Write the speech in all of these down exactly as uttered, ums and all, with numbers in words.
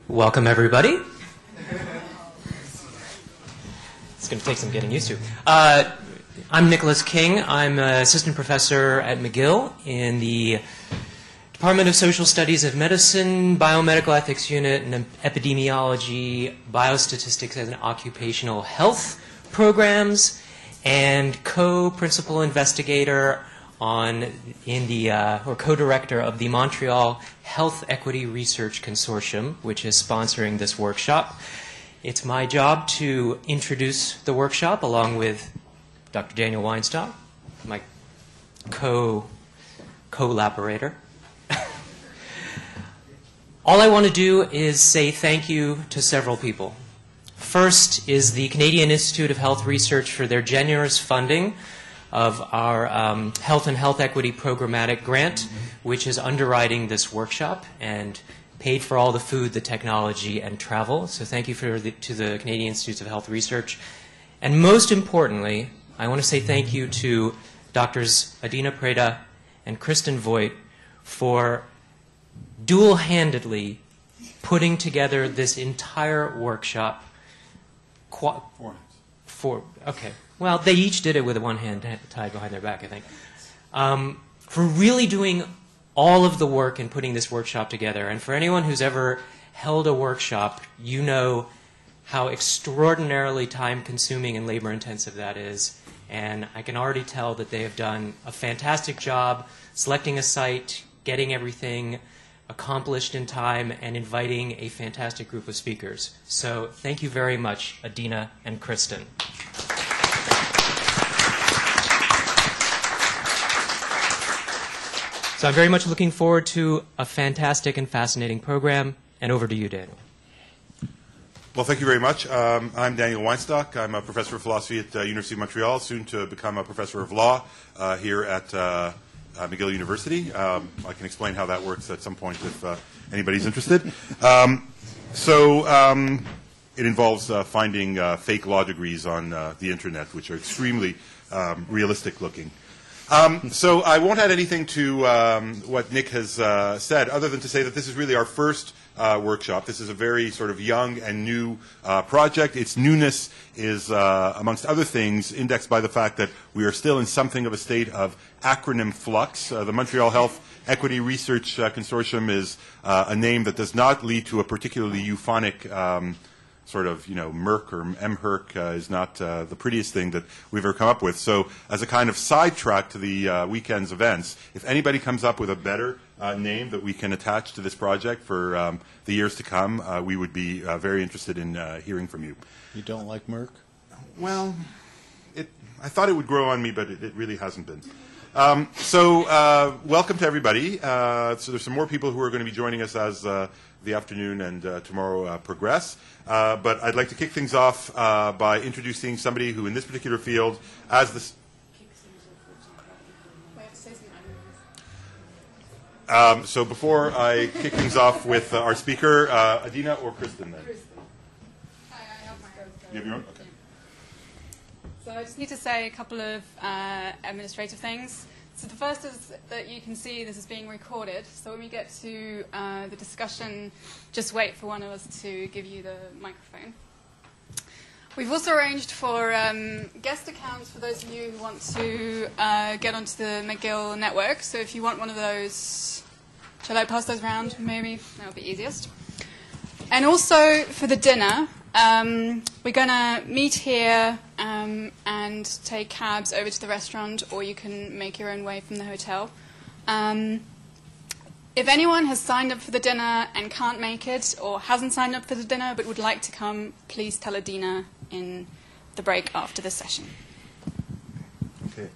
Welcome, everybody. It's going to take some getting used to. Uh, I'm Nicholas King. I'm an assistant professor at McGill in the Department of Social Studies of Medicine, Biomedical Ethics Unit, and Epidemiology, Biostatistics and Occupational Health programs, and co-principal investigator on in the uh, or co-director of the Montreal Health Equity Research Consortium, which is sponsoring this workshop. It's my job to introduce the workshop along with Doctor Daniel Weinstock, my co collaborator. All I want to do is say thank you to several people. First is the Canadian Institute of Health Research for their generous funding of our um, Health and Health Equity Programmatic Grant, which is underwriting this workshop and paid for all the food, the technology, and travel. So thank you for the, to the Canadian Institutes of Health Research. And most importantly, I want to say thank you to Doctors Adina Preda and Kristen Voigt for dual-handedly putting together this entire workshop. Four hands. Four, okay. Well, they each did it with one hand tied behind their back, I think. Um, for really doing all of the work and putting this workshop together. And for anyone who's ever held a workshop, you know how extraordinarily time-consuming and labor-intensive that is. And I can already tell that they have done a fantastic job selecting a site, getting everything accomplished in time, and inviting a fantastic group of speakers. So thank you very much, Adina and Kristen. So I'm very much looking forward to a fantastic and fascinating program. And over to you, Daniel. Well, thank you very much. Um, I'm Daniel Weinstock. I'm a professor of philosophy at the uh, University of Montreal, soon to become a professor of law uh, here at uh, uh, McGill University. Um, I can explain how that works at some point if uh, anybody's interested. Um, so um, it involves uh, finding uh, fake law degrees on uh, the internet, which are extremely um, realistic looking. Um, so I won't add anything to um, what Nick has uh, said, other than to say that this is really our first uh, workshop. This is a very sort of young and new uh, project. Its newness is, uh, amongst other things, indexed by the fact that we are still in something of a state of acronym flux. Uh, the Montreal Health Equity Research uh, Consortium is uh, a name that does not lead to a particularly euphonic um, sort of, you know, Merck or M H R C uh, is not uh, the prettiest thing that we've ever come up with. So as a kind of sidetrack to the uh, weekend's events, if anybody comes up with a better uh, name that we can attach to this project for um, the years to come, uh, we would be uh, very interested in uh, hearing from you. You don't like Merck? Well, it, I thought it would grow on me, but it, it really hasn't been. Um, so uh, welcome to everybody. Uh, so there's some more people who are going to be joining us as uh, the afternoon and uh, tomorrow uh, progress. Uh, but I'd like to kick things off uh, by introducing somebody who in this particular field, as this... Um, so before I kick things off with uh, our speaker, uh, Adina or Kristen then? Kristen. Hi, I have my own. You have your own? Okay. So I just need to say a couple of uh, administrative things. So the first is that you can see this is being recorded. So when we get to uh, the discussion, just wait for one of us to give you the microphone. We've also arranged for um, guest accounts for those of you who want to uh, get onto the McGill network. So if you want one of those, shall I pass those around? Maybe that'll be easiest. And also for the dinner, um, we're going to meet here um, and take cabs over to the restaurant, or you can make your own way from the hotel. Um, if anyone has signed up for the dinner and can't make it, or hasn't signed up for the dinner but would like to come, please tell Adina in the break after the session. Okay.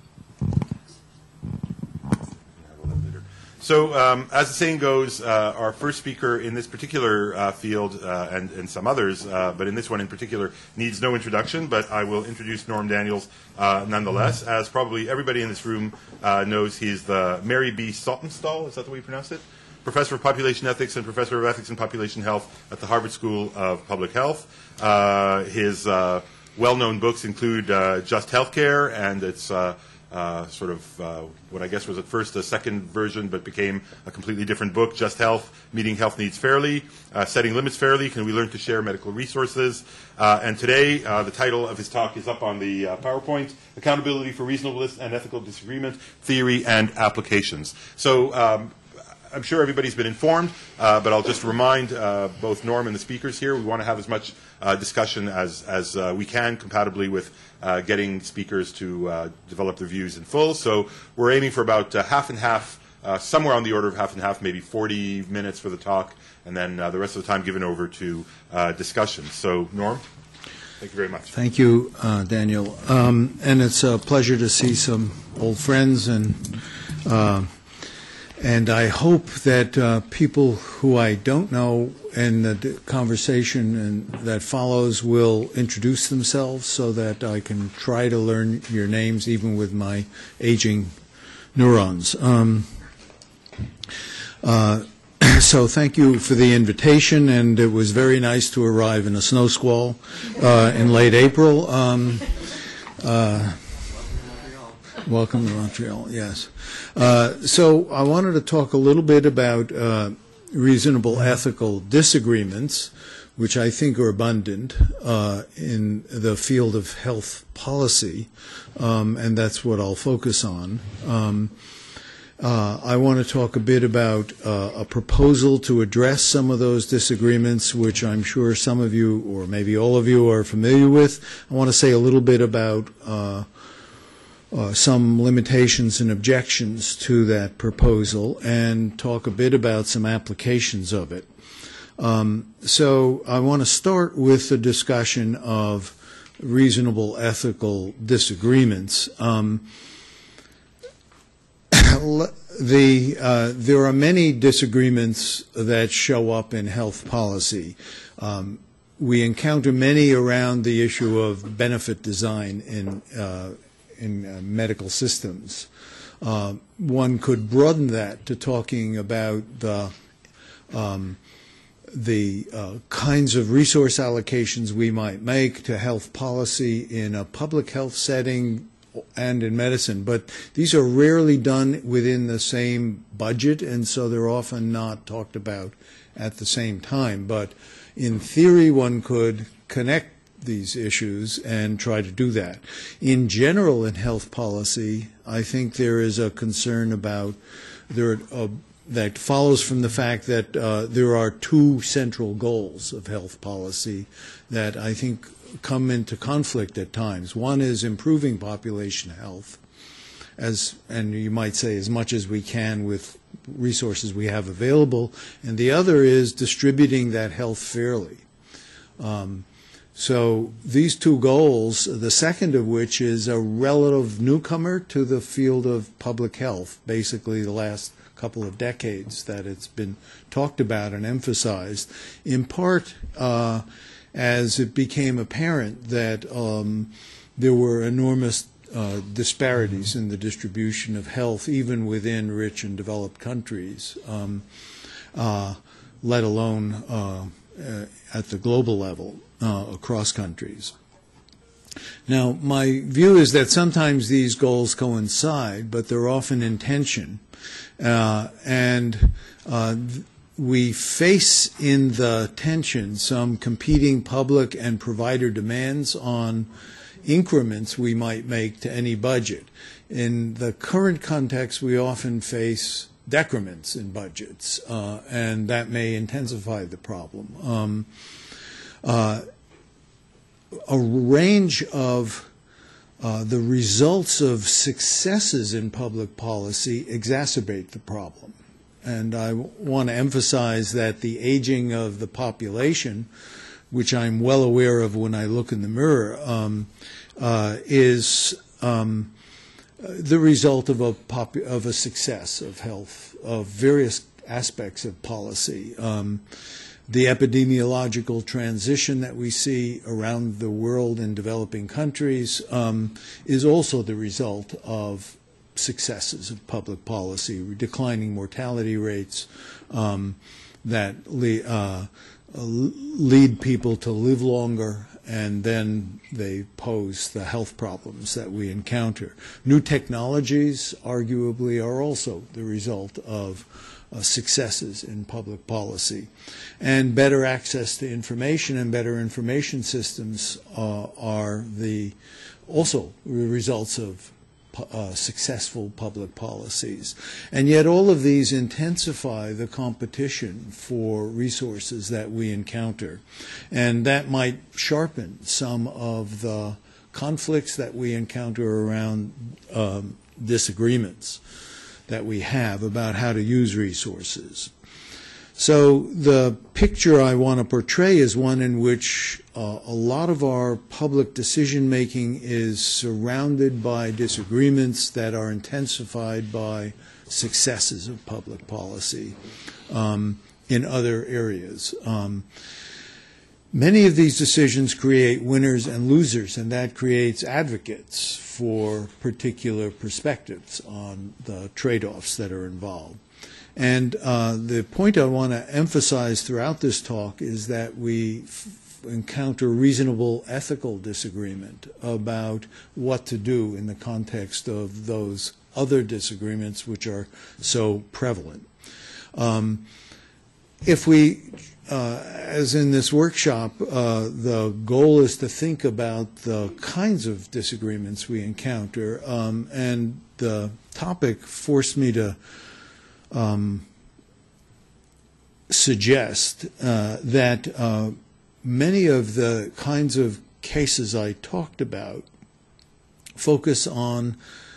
So um, as the saying goes, uh, our first speaker in this particular uh, field, uh, and, and some others, uh, but in this one in particular, needs no introduction, but I will introduce Norm Daniels uh, nonetheless. As probably everybody in this room uh, knows, he's the Mary B. Saltonstall, is that the way you pronounce it? Professor of Population Ethics and Professor of Ethics and Population Health at the Harvard School of Public Health. Uh, his uh, well-known books include uh, Just Healthcare and its uh, uh, sort of uh, what I guess was at first a second version but became a completely different book, Just Health, Meeting Health Needs Fairly, uh, Setting Limits Fairly, Can We Learn to Share Medical Resources? Uh, and today, uh, the title of his talk is up on the uh, PowerPoint, Accountability for Reasonableness and Ethical Disagreement, Theory and Applications. So um, I'm sure everybody's been informed, uh, but I'll just remind uh, both Norm and the speakers here, we want to have as much uh, discussion as, as uh, we can, compatibly with uh, getting speakers to uh, develop their views in full. So we're aiming for about uh, half and half, uh, somewhere on the order of half and half, maybe forty minutes for the talk, and then uh, the rest of the time given over to uh, discussion. So, Norm, thank you very much. Thank you, uh, Daniel. Um, and it's a pleasure to see some old friends, and uh, and I hope that uh, people who I don't know in the conversation and that follows will introduce themselves so that I can try to learn your names even with my aging neurons. Um, uh, So thank you for the invitation, and it was very nice to arrive in a snow squall uh, in late April. Um, uh, welcome to Montreal, yes. Uh, so I wanted to talk a little bit about uh, reasonable ethical disagreements, which I think are abundant uh, in the field of health policy, um, and that's what I'll focus on. Um, Uh, I want to talk a bit about uh, a proposal to address some of those disagreements, which I'm sure some of you, or maybe all of you, are familiar with. I want to say a little bit about uh, uh, some limitations and objections to that proposal, and talk a bit about some applications of it. Um, so I want to start with the discussion of reasonable ethical disagreements. Um, The, uh, there are many disagreements that show up in health policy. Um, we encounter many around the issue of benefit design in, uh, in uh, medical systems. Uh, one could broaden that to talking about the, um, the uh, kinds of resource allocations we might make to health policy in a public health setting and in medicine, but these are rarely done within the same budget, and so they're often not talked about at the same time. But in theory, one could connect these issues and try to do that. In general, in health policy, I think there is a concern about there uh, that follows from the fact that uh, there are two central goals of health policy that I think come into conflict at times. One is improving population health, as and you might say as much as we can with resources we have available, and the other is distributing that health fairly. Um, so these two goals, the second of which is a relative newcomer to the field of public health, basically the last couple of decades that it's been talked about and emphasized, in part uh, as it became apparent that um, there were enormous uh, disparities in the distribution of health, even within rich and developed countries, um, uh, let alone uh, uh, at the global level uh, across countries. Now, my view is that sometimes these goals coincide, but they're often in tension. Uh, and uh, we face in the tension some competing public and provider demands on increments we might make to any budget. In the current context, we often face decrements in budgets, uh, and that may intensify the problem. Um, uh, a range of uh, the results of successes in public policy exacerbate the problem. And I want to emphasize that the aging of the population, which I'm well aware of when I look in the mirror, um, uh, is um, the result of a, pop of a success of health, of various aspects of policy. Um, the epidemiological transition that we see around the world in developing countries um, is also the result of successes of public policy, declining mortality rates um, that le uh, lead people to live longer and then they pose the health problems that we encounter. New technologies, arguably, are also the result of uh, successes in public policy. And better access to information and better information systems uh, are the also the results of Uh, successful public policies. And yet all of these intensify the competition for resources that we encounter. And that might sharpen some of the conflicts that we encounter around um, disagreements that we have about how to use resources. So the picture I want to portray is one in which uh, a lot of our public decision-making is surrounded by disagreements that are intensified by successes of public policy um, in other areas. Um, many of these decisions create winners and losers, and that creates advocates for particular perspectives on the trade-offs that are involved. And uh, the point I want to emphasize throughout this talk is that we f encounter reasonable ethical disagreement about what to do in the context of those other disagreements which are so prevalent. Um, if we, uh, as in this workshop, uh, the goal is to think about the kinds of disagreements we encounter, um, and the topic forced me to Um, suggest uh, that uh, many of the kinds of cases I talked about focus on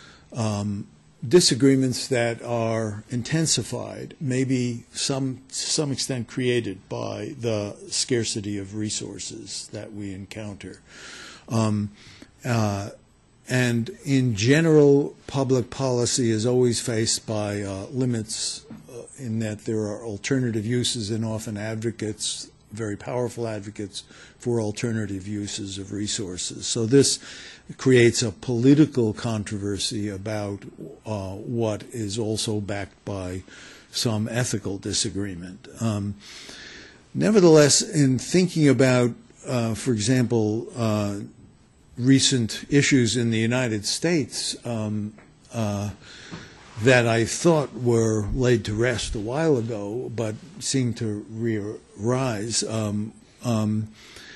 um, disagreements that are intensified, maybe some to some extent created by the scarcity of resources that we encounter. Um, uh, And in general, public policy is always faced by uh, limits uh, in that there are alternative uses and often advocates, very powerful advocates, for alternative uses of resources. So this creates a political controversy about uh, what is also backed by some ethical disagreement. Um, nevertheless, in thinking about, uh, for example, uh, recent issues in the United States um, uh, that I thought were laid to rest a while ago, but seem to re-rise. Um, um,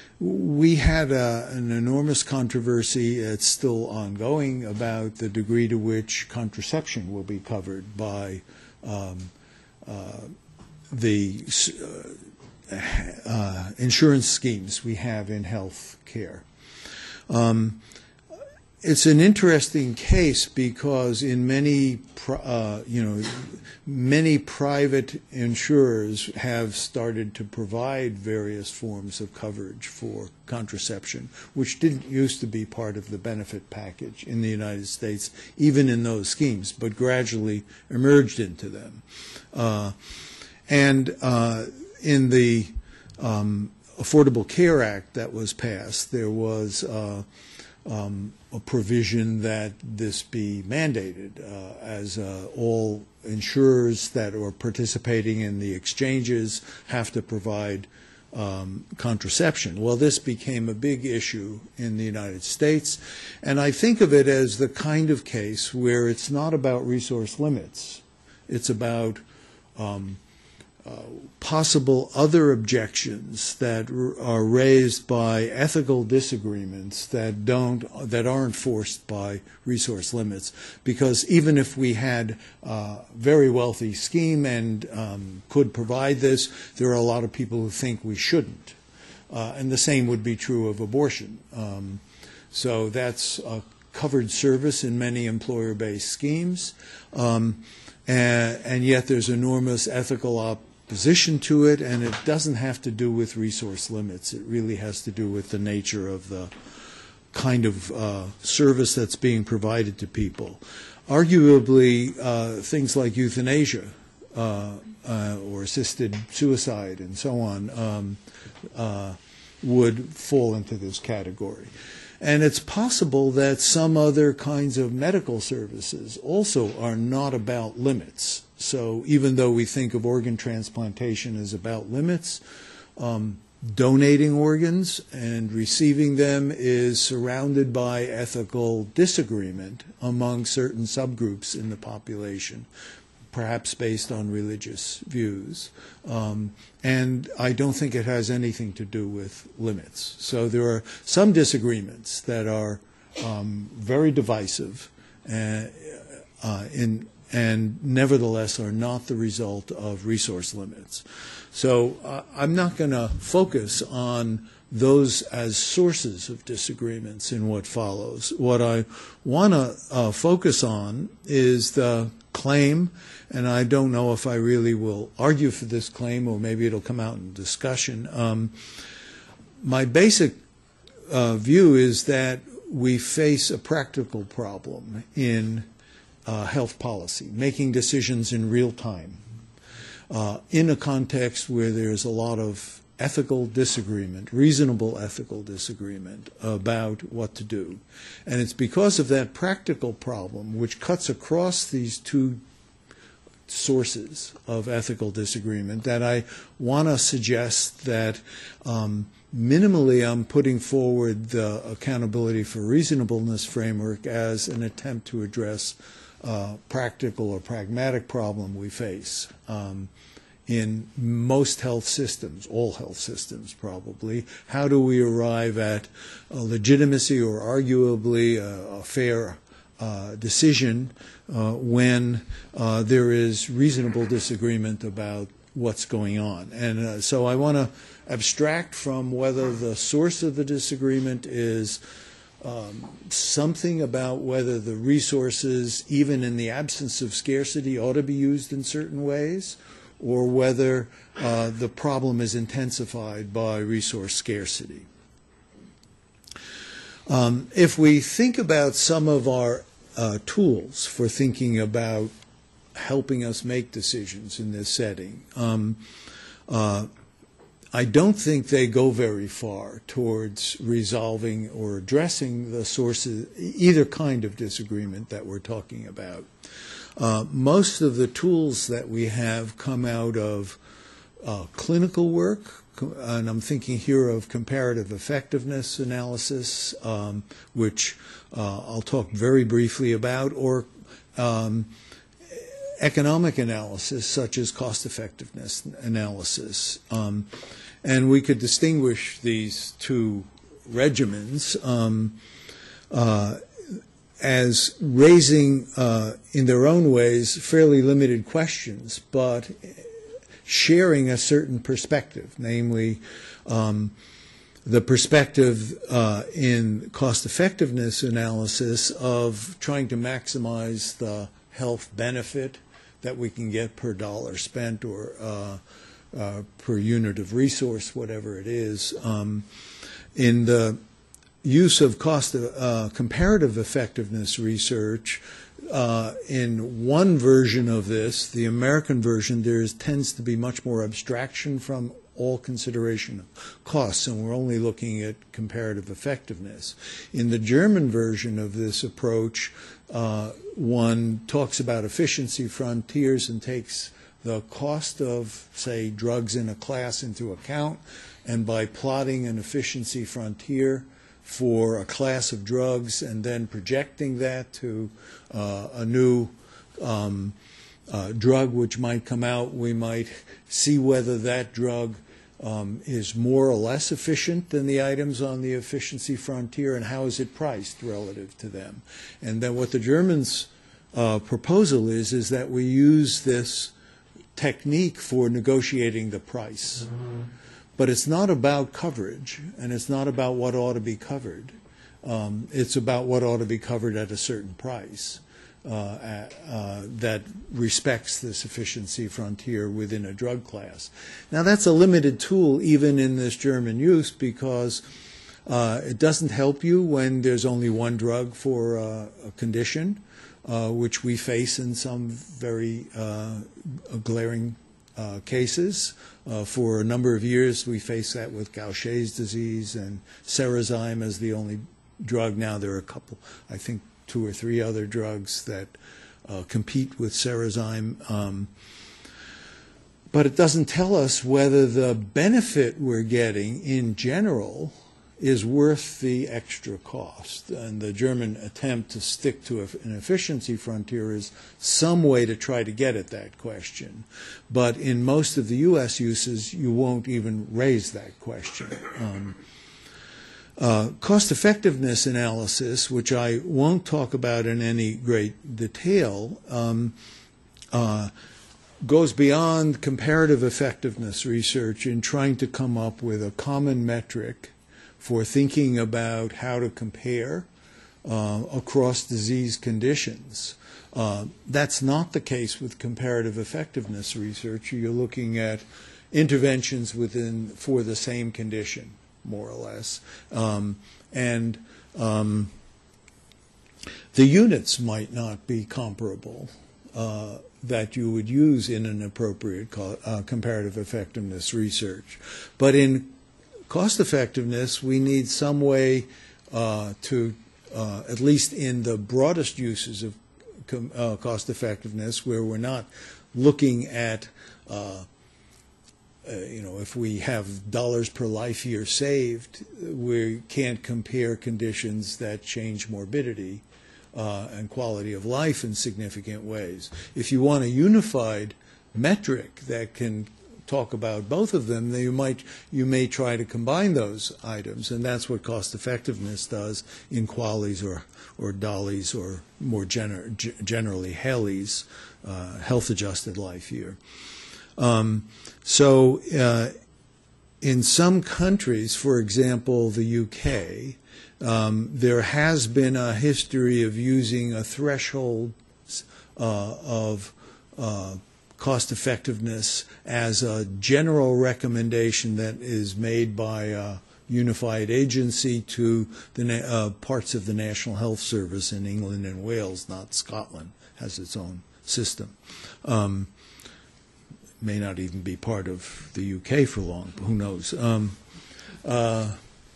we had a, an enormous controversy, it's still ongoing, about the degree to which contraception will be covered by um, uh, the uh, uh, insurance schemes we have in health care. Um, it's an interesting case because in many, uh, you know, many private insurers have started to provide various forms of coverage for contraception, which didn't used to be part of the benefit package in the United States, even in those schemes, but gradually emerged into them. Uh, and uh, in the um, Affordable Care Act that was passed, there was uh, um, a provision that this be mandated uh, as uh, all insurers that are participating in the exchanges have to provide um, contraception. Well, this became a big issue in the United States, and I think of it as the kind of case where it's not about resource limits. It's about um, Uh, possible other objections that r are raised by ethical disagreements that don't that aren't forced by resource limits, because even if we had a very wealthy scheme and um, could provide this, there are a lot of people who think we shouldn't, uh, and the same would be true of abortion. Um, so that's a covered service in many employer-based schemes, um, and, and yet there's enormous ethical op position to it, and it doesn't have to do with resource limits. It really has to do with the nature of the kind of uh, service that's being provided to people. Arguably, uh, things like euthanasia uh, uh, or assisted suicide and so on um, uh, would fall into this category. And it's possible that some other kinds of medical services also are not about limits. So even though we think of organ transplantation as about limits, um, donating organs and receiving them is surrounded by ethical disagreement among certain subgroups in the population, perhaps based on religious views. Um, and I don't think it has anything to do with limits. So there are some disagreements that are um, very divisive and, uh, in, and nevertheless are not the result of resource limits. So uh, I'm not going to focus on those as sources of disagreements in what follows. What I want to uh, focus on is the claim, and I don't know if I really will argue for this claim or maybe it'll come out in discussion. Um, my basic uh, view is that we face a practical problem in uh, health policy, making decisions in real time, uh, in a context where there's a lot of ethical disagreement, reasonable ethical disagreement about what to do. And it's because of that practical problem, which cuts across these two sources of ethical disagreement, that I want to suggest that um, minimally I'm putting forward the accountability for reasonableness framework as an attempt to address uh, practical or pragmatic problem we face. Um, in most health systems, all health systems probably. How do we arrive at a legitimacy or arguably a, a fair uh, decision uh, when uh, there is reasonable disagreement about what's going on? And uh, so I want to abstract from whether the source of the disagreement is um, something about whether the resources, even in the absence of scarcity, ought to be used in certain ways, or whether uh, the problem is intensified by resource scarcity. Um, if we think about some of our uh, tools for thinking about helping us make decisions in this setting, um, uh, I don't think they go very far towards resolving or addressing the sources, either kind of disagreement that we're talking about. Uh, most of the tools that we have come out of uh, clinical work, and I'm thinking here of comparative effectiveness analysis, um, which uh, I'll talk very briefly about, or um, economic analysis, such as cost effectiveness analysis. Um, and we could distinguish these two regimens um, uh, as raising, uh, in their own ways, fairly limited questions, but sharing a certain perspective, namely um, the perspective uh, in cost-effectiveness analysis of trying to maximize the health benefit that we can get per dollar spent or uh, uh, per unit of resource, whatever it is. Um, in the use of cost uh, comparative effectiveness research, uh, in one version of this, the American version, there is, tends to be much more abstraction from all consideration of costs, and we're only looking at comparative effectiveness. In the German version of this approach, uh, one talks about efficiency frontiers and takes the cost of, say, drugs in a class into account, and by plotting an efficiency frontier for a class of drugs and then projecting that to uh, a new um, uh, drug which might come out, we might see whether that drug um, is more or less efficient than the items on the efficiency frontier, and how is it priced relative to them. And then what the Germans' uh, proposal is, is that we use this technique for negotiating the price. Mm-hmm. But it's not about coverage, and it's not about what ought to be covered. Um, it's about what ought to be covered at a certain price uh, at, uh, that respects the sufficiency frontier within a drug class. Now, that's a limited tool even in this German use, because uh, it doesn't help you when there's only one drug for uh, a condition, uh, which we face in some very uh, glaring Uh, cases. Uh, for a number of years, we faced that with Gaucher's disease and Cerezyme as the only drug. Now there are a couple, I think two or three other drugs that uh, compete with Cerezyme. Um, but it doesn't tell us whether the benefit we're getting in general is worth the extra cost. And the German attempt to stick to an efficiency frontier is some way to try to get at that question. But in most of the U S uses, you won't even raise that question. Um, uh, cost-effectiveness analysis, which I won't talk about in any great detail, um, uh, goes beyond comparative effectiveness research in trying to come up with a common metric for thinking about how to compare uh, across disease conditions. Uh, that's not the case with comparative effectiveness research. You're looking at interventions within for the same condition, more or less. Um, and um, the units might not be comparable uh, that you would use in an appropriate co uh, comparative effectiveness research. But in cost effectiveness, we need some way uh, to, uh, at least in the broadest uses of com uh, cost effectiveness, where we're not looking at, uh, uh, you know, if we have dollars per life year saved, we can't compare conditions that change morbidity uh, and quality of life in significant ways. If you want a unified metric that can talk about both of them, then you might you may try to combine those items, and that's what cost effectiveness does in QALYs or or DALYs or more gener generally HALYs, uh, health adjusted life year. Um, so uh, in some countries, for example, the U K, um, there has been a history of using a threshold uh, of uh, cost effectiveness as a general recommendation that is made by a unified agency to the uh, parts of the National Health Service in England and Wales, not Scotland, has its own system. Um, may not even be part of the U K for long, but who knows. Um, uh,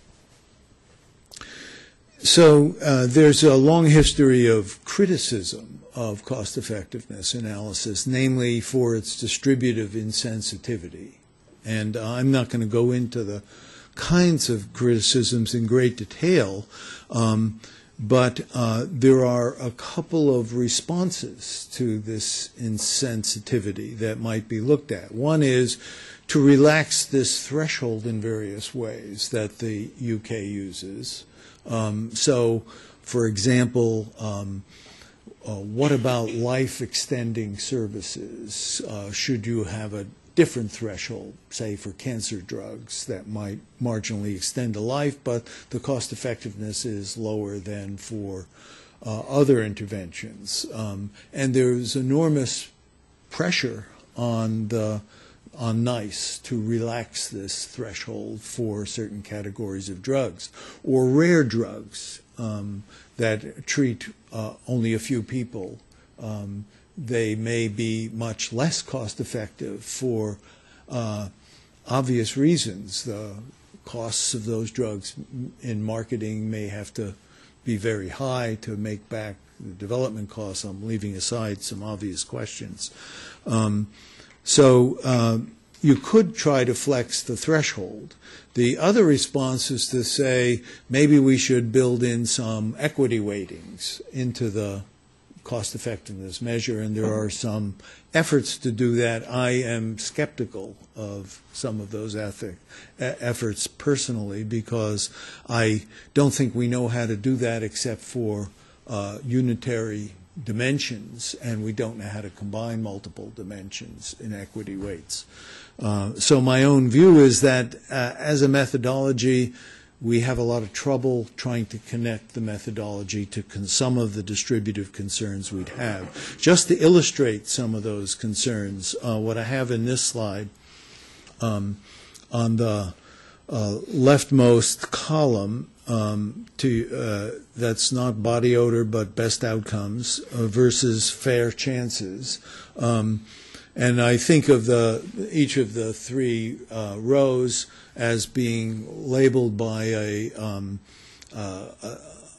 so uh, there's a long history of criticism of cost-effectiveness analysis, namely for its distributive insensitivity. And uh, I'm not going to go into the kinds of criticisms in great detail, um, but uh, there are a couple of responses to this insensitivity that might be looked at. One is to relax this threshold in various ways that the U K uses. Um, so, for example, um, Uh, what about life-extending services? Uh, should you have a different threshold, say, for cancer drugs that might marginally extend a life, but the cost effectiveness is lower than for uh, other interventions? Um, and there's enormous pressure on the on NICE to relax this threshold for certain categories of drugs, or rare drugs um, that treat uh, only a few people. Um, they may be much less cost effective for uh, obvious reasons. The costs of those drugs in marketing may have to be very high to make back the development costs. I'm leaving aside some obvious questions. Um, So uh, you could try to flex the threshold. The other response is to say maybe we should build in some equity weightings into the cost effectiveness measure, and there are some efforts to do that. I am skeptical of some of those ethic, efforts personally, because I don't think we know how to do that except for uh, unitary dimensions, and we don't know how to combine multiple dimensions in equity weights. Uh, so my own view is that uh, as a methodology, we have a lot of trouble trying to connect the methodology to con some of the distributive concerns we'd have. Just to illustrate some of those concerns, uh, what I have in this slide, um, on the uh, leftmost column, Um, to uh, that's not body odor but best outcomes uh, versus fair chances, um, and I think of the each of the three uh, rows as being labeled by a um, uh, uh,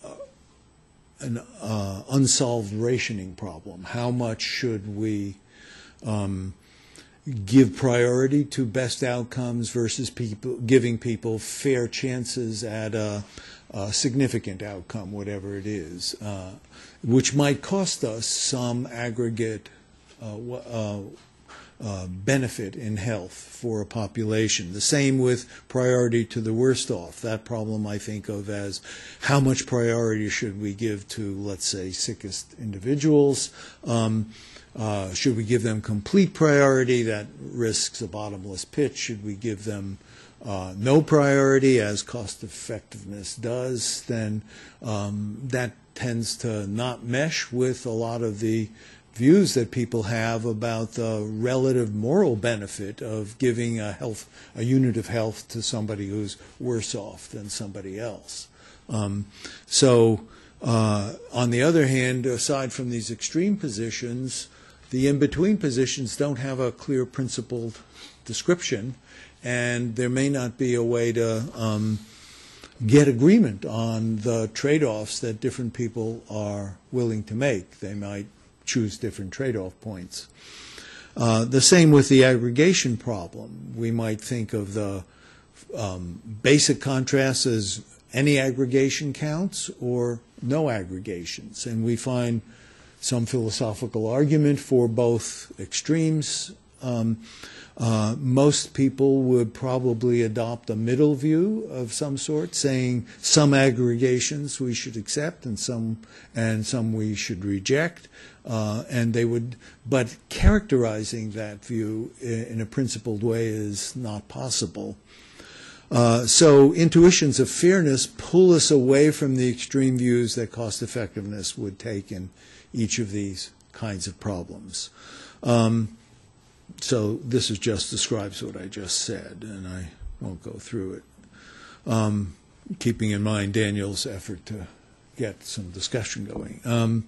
an uh, unsolved rationing problem. How much should we um, give priority to best outcomes versus people giving people fair chances at a, a significant outcome, whatever it is, uh, which might cost us some aggregate uh, uh, uh, benefit in health for a population. The same with priority to the worst off. That problem I think of as how much priority should we give to, let's say, sickest individuals. Um, Uh, should we give them complete priority? That risks a bottomless pit. Should we give them uh, no priority, as cost effectiveness does? Then um, that tends to not mesh with a lot of the views that people have about the relative moral benefit of giving a health, a unit of health to somebody who's worse off than somebody else. Um, so, uh, on the other hand, aside from these extreme positions, the in-between positions don't have a clear principled description, and there may not be a way to um, get agreement on the trade-offs that different people are willing to make. They might choose different trade-off points. Uh, the same with the aggregation problem. We might think of the um, basic contrast as any aggregation counts or no aggregations, and we find some philosophical argument for both extremes. Um, uh, most people would probably adopt a middle view of some sort, saying some aggregations we should accept and some and some we should reject. Uh, and they would, but characterizing that view in, in a principled way is not possible. Uh, so intuitions of fairness pull us away from the extreme views that cost effectiveness would take in each of these kinds of problems. Um, so this is just describes what I just said, and I won't go through it. Um, keeping in mind Daniel's effort to get some discussion going. Um,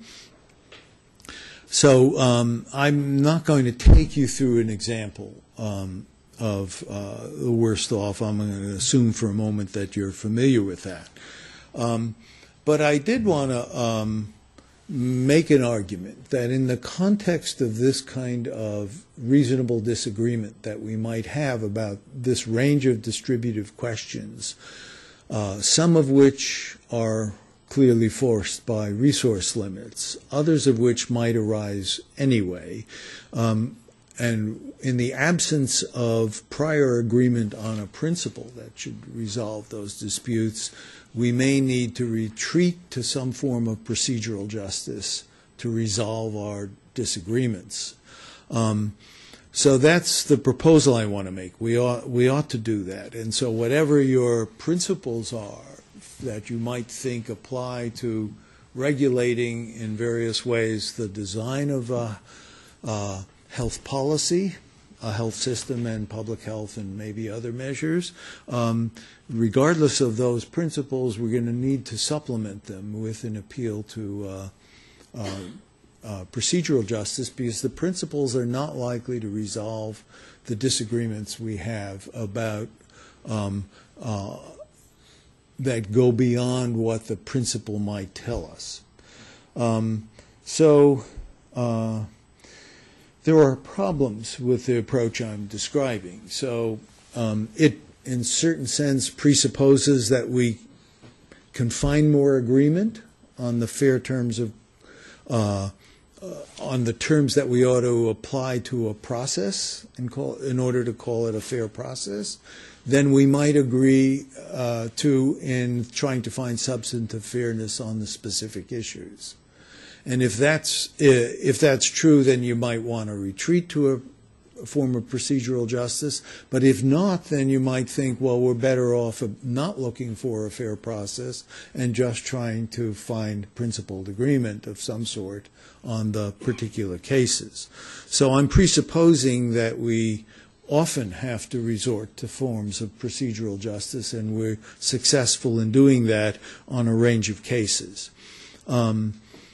so um, I'm not going to take you through an example um, of uh, the worst off. I'm going to assume for a moment that you're familiar with that. Um, but I did want to um, make an argument that in the context of this kind of reasonable disagreement that we might have about this range of distributive questions, uh, some of which are clearly forced by resource limits, others of which might arise anyway, um, and in the absence of prior agreement on a principle that should resolve those disputes, we may need to retreat to some form of procedural justice to resolve our disagreements. Um, so that's the proposal I want to make. We ought, we ought to do that. And so whatever your principles are that you might think apply to regulating in various ways the design of a, a health policy, a health system and public health and maybe other measures, um, regardless of those principles, we're going to need to supplement them with an appeal to uh, uh, uh, procedural justice, because the principles are not likely to resolve the disagreements we have about um, uh, that go beyond what the principle might tell us. Um, so uh, there are problems with the approach I'm describing. So um, it, in certain sense, presupposes that we can find more agreement on the fair terms of, uh, uh, on the terms that we ought to apply to a process and call, in order to call it a fair process. Then we might agree uh, to in trying to find substantive fairness on the specific issues. And if that's if that's true, then you might want to retreat to a, a form of procedural justice. But if not, then you might think, well, we're better off not looking for a fair process and just trying to find principled agreement of some sort on the particular cases. So I'm presupposing that we often have to resort to forms of procedural justice, and we're successful in doing that on a range of cases. Um,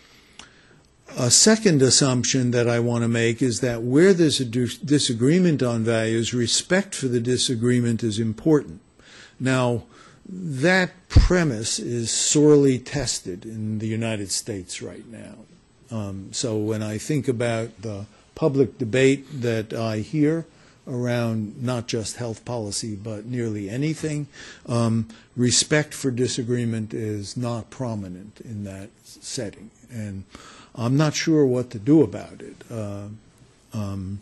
a second assumption that I want to make is that where there's a disagreement on values, respect for the disagreement is important. Now, that premise is sorely tested in the United States right now. Um, so when I think about the public debate that I hear around not just health policy, but nearly anything, um, respect for disagreement is not prominent in that setting. And I'm not sure what to do about it. Uh, um,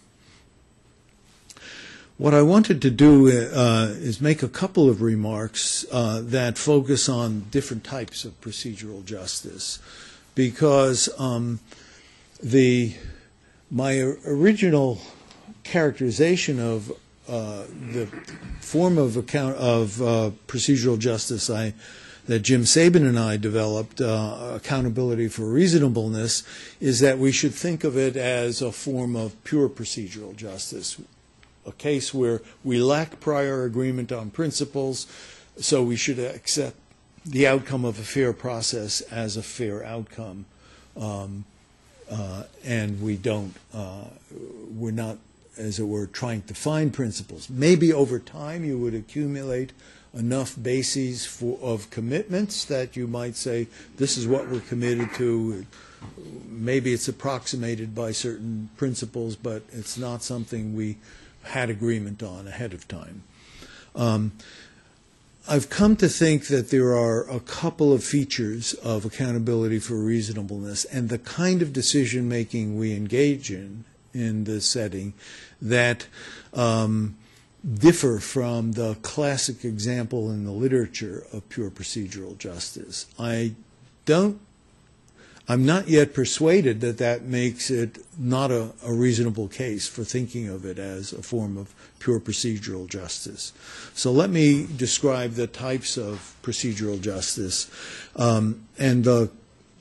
what I wanted to do uh, is make a couple of remarks uh, that focus on different types of procedural justice, because um, the my original characterization of uh, the form of account of uh, procedural justice I, that Jim Sabin and I developed, uh, accountability for reasonableness, is that we should think of it as a form of pure procedural justice, a case where we lack prior agreement on principles, so we should accept the outcome of a fair process as a fair outcome, um, uh, and we don't, uh, we're not, as it were, trying to find principles. Maybe over time you would accumulate enough bases for, of commitments that you might say, this is what we're committed to. Maybe it's approximated by certain principles, but it's not something we had agreement on ahead of time. Um, I've come to think that there are a couple of features of accountability for reasonableness and the kind of decision-making we engage in in this setting that um, differ from the classic example in the literature of pure procedural justice. I don't, I'm not yet persuaded that that makes it not a, a reasonable case for thinking of it as a form of pure procedural justice. So let me describe the types of procedural justice. Um, and the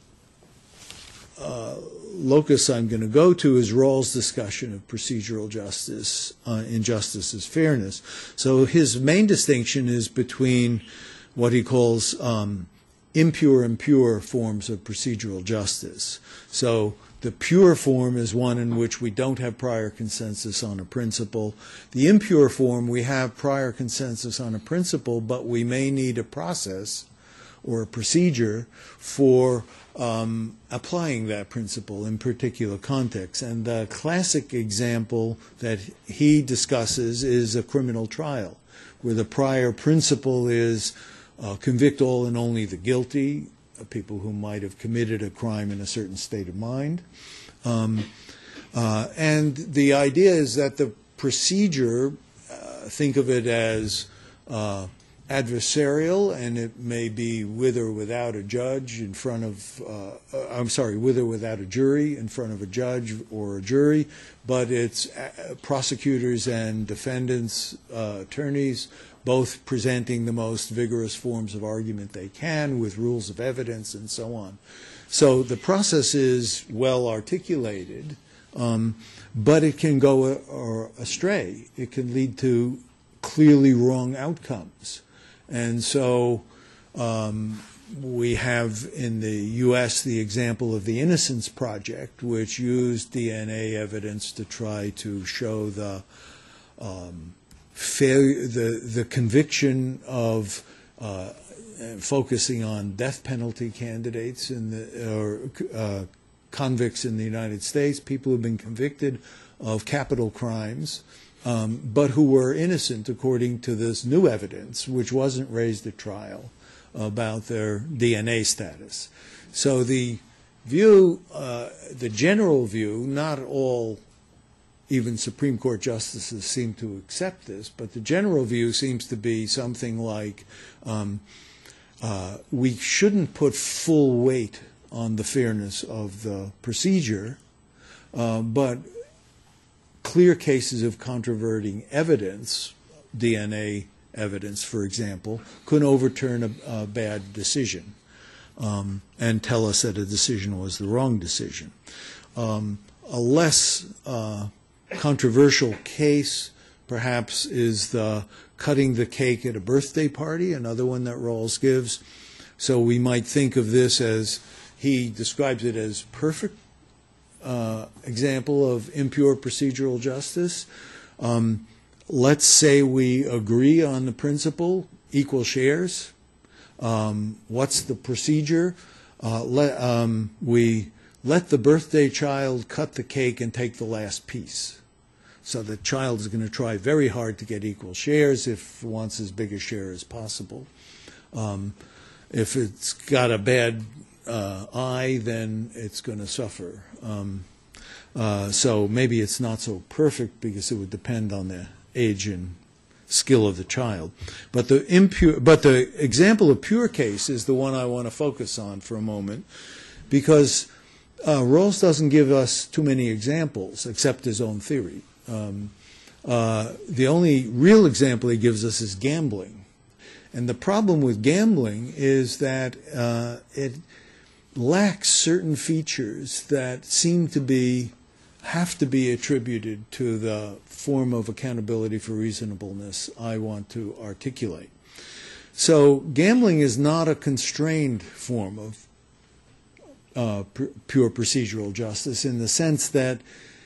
uh, locus I'm going to go to is Rawls' discussion of procedural justice, uh, injustice as fairness. So his main distinction is between what he calls um, impure and pure forms of procedural justice. So the pure form is one in which we don't have prior consensus on a principle. The impure form, we have prior consensus on a principle, but we may need a process or a procedure for um, applying that principle in particular contexts. And the classic example that he discusses is a criminal trial, where the prior principle is uh, convict all and only the guilty, uh, people who might have committed a crime in a certain state of mind. Um, uh, and the idea is that the procedure, uh, think of it as uh, adversarial, and it may be with or without a judge in front of, uh, I'm sorry, with or without a jury in front of a judge or a jury, but it's uh, prosecutors and defendants, uh, attorneys, both presenting the most vigorous forms of argument they can with rules of evidence and so on. So the process is well articulated, um, but it can go a, or astray. It can lead to clearly wrong outcomes. And so um, we have in the U S the example of the Innocence Project, which used D N A evidence to try to show the um, failure, the, the conviction of uh, focusing on death penalty candidates in the, or uh, convicts in the United States, people who've been convicted of capital crimes, Um, but who were innocent according to this new evidence, which wasn't raised at trial, about their D N A status. So the view, uh, the general view, not all even Supreme Court justices seem to accept this, but the general view seems to be something like um, uh, we shouldn't put full weight on the fairness of the procedure, uh, but clear cases of controverting evidence, D N A evidence, for example, could overturn a, a bad decision um, and tell us that a decision was the wrong decision. Um, a less uh, controversial case, perhaps, is the cutting the cake at a birthday party, another one that Rawls gives. So we might think of this as, he describes it as perfect Uh, example of impure procedural justice. Um, let's say we agree on the principle, equal shares. Um, what's the procedure? Uh, let, um, we let the birthday child cut the cake and take the last piece. So the child is going to try very hard to get equal shares if it wants as big a share as possible. Um, if it's got a bad uh, eye, then it's going to suffer. Um, uh, so maybe it's not so perfect because it would depend on the age and skill of the child. But the impure, but the example of pure case is the one I want to focus on for a moment, because uh, Rawls doesn't give us too many examples except his own theory. Um, uh, the only real example he gives us is gambling. And the problem with gambling is that uh, it lacks certain features that seem to be, have to be attributed to the form of accountability for reasonableness I want to articulate. So gambling is not a constrained form of uh, pure procedural justice in the sense that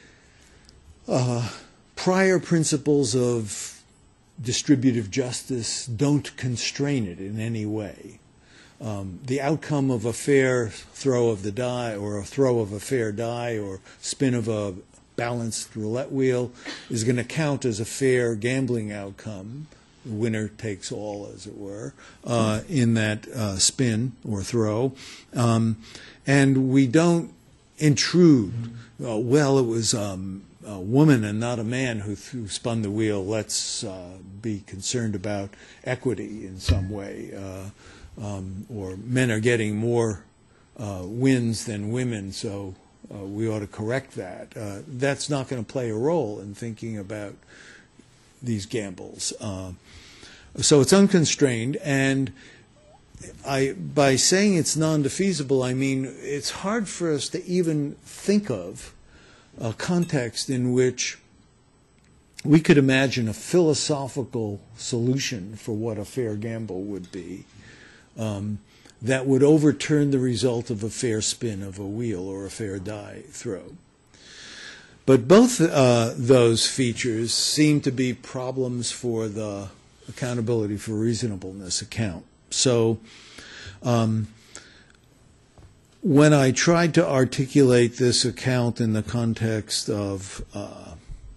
Uh, prior principles of distributive justice don't constrain it in any way. Um, the outcome of a fair throw of the die, or a throw of a fair die, or spin of a balanced roulette wheel is going to count as a fair gambling outcome. The winner takes all, as it were, uh, in that uh, spin or throw. Um, and we don't intrude, uh, well, it was Um, a woman and not a man who, who spun the wheel. Let's uh, be concerned about equity in some way. Uh, um, or men are getting more uh, wins than women, so uh, we ought to correct that. Uh, that's not going to play a role in thinking about these gambles. Uh, so it's unconstrained, and I, by saying it's non-defeasible, I mean it's hard for us to even think of a context in which we could imagine a philosophical solution for what a fair gamble would be um, that would overturn the result of a fair spin of a wheel or a fair die throw. But both uh, those features seem to be problems for the accountability for reasonableness account. So um, when I tried to articulate this account in the context of uh,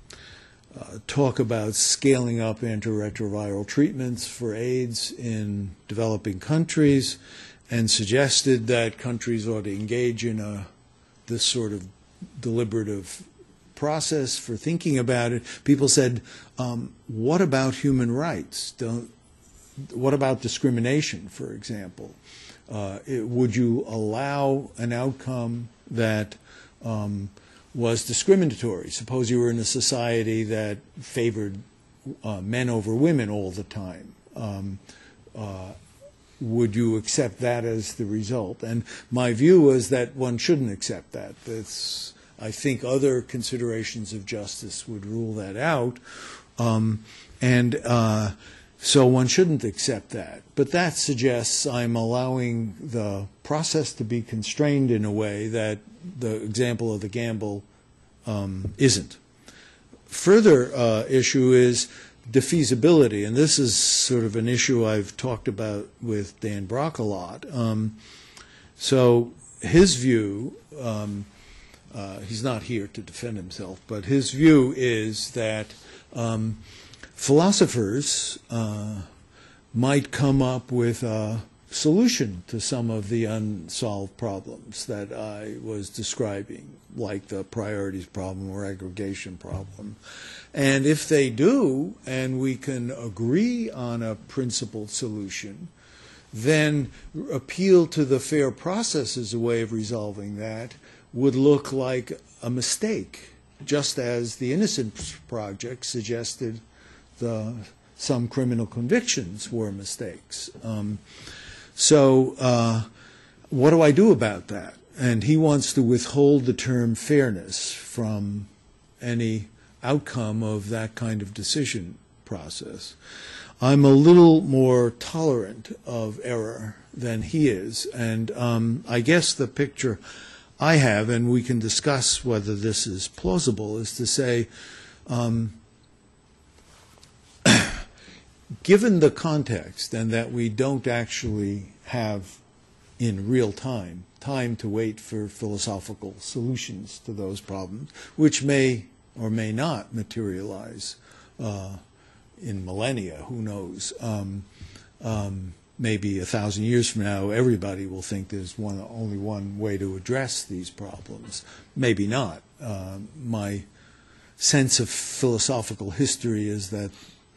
uh, talk about scaling up antiretroviral treatments for AIDS in developing countries, and suggested that countries ought to engage in a, this sort of deliberative process for thinking about it, people said, um, what about human rights? Don't, what about discrimination, for example? Uh, it, would you allow an outcome that um, was discriminatory? Suppose you were in a society that favored uh, men over women all the time. Um, uh, would you accept that as the result? And my view was that one shouldn't accept that. That's, I think other considerations of justice would rule that out. Um, and uh, So one shouldn't accept that. But that suggests I'm allowing the process to be constrained in a way that the example of the gamble um, isn't. Further uh, issue is defeasibility, and this is sort of an issue I've talked about with Dan Brock a lot. Um, so his view, um, uh, he's not here to defend himself, but his view is that um, philosophers uh, might come up with a solution to some of the unsolved problems that I was describing, like the priorities problem or aggregation problem. And if they do, and we can agree on a principled solution, then appeal to the fair process as a way of resolving that would look like a mistake, just as the Innocence Project suggested the, some criminal convictions were mistakes. Um, so uh, what do I do about that? And he wants to withhold the term fairness from any outcome of that kind of decision process. I'm a little more tolerant of error than he is, and um, I guess the picture I have, and we can discuss whether this is plausible, is to say, um, given the context and that we don't actually have in real time, time to wait for philosophical solutions to those problems, which may or may not materialize uh, in millennia, who knows. Um, um, maybe a thousand years from now, everybody will think there's one, only one way to address these problems. Maybe not. Uh, my sense of philosophical history is that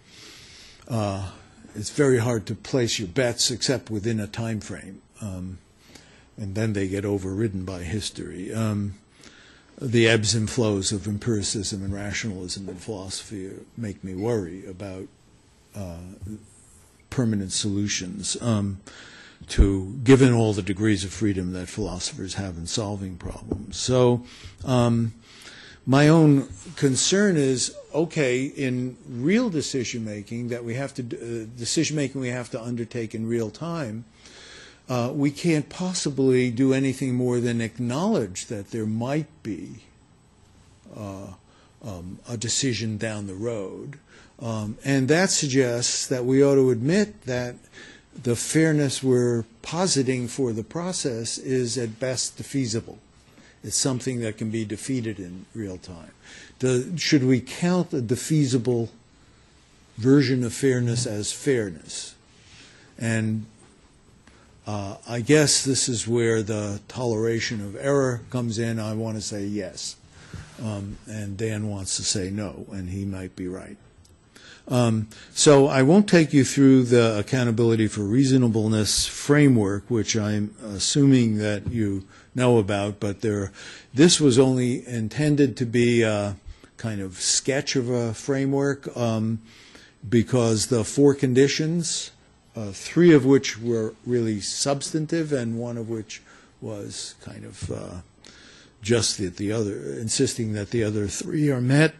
uh, it's very hard to place your bets except within a time frame, um, and then they get overridden by history. Um, the ebbs and flows of empiricism and rationalism in philosophy make me worry about uh, permanent solutions um, to, given all the degrees of freedom that philosophers have in solving problems. So um, my own concern is, okay, in real decision making that we have to, uh, decision making we have to undertake in real time, uh, we can't possibly do anything more than acknowledge that there might be uh, um, a decision down the road. Um, and that suggests that we ought to admit that the fairness we're positing for the process is at best defeasible. It's something that can be defeated in real time. The, should we count a defeasible version of fairness as fairness? And uh, I guess this is where the toleration of error comes in. I want to say yes. Um, and Dan wants to say no, and he might be right. Um, so I won't take you through the accountability for reasonableness framework, which I'm assuming that you know about, but there, this was only intended to be a kind of sketch of a framework um, because the four conditions, uh, three of which were really substantive and one of which was kind of uh, just that the other, insisting that the other three are met,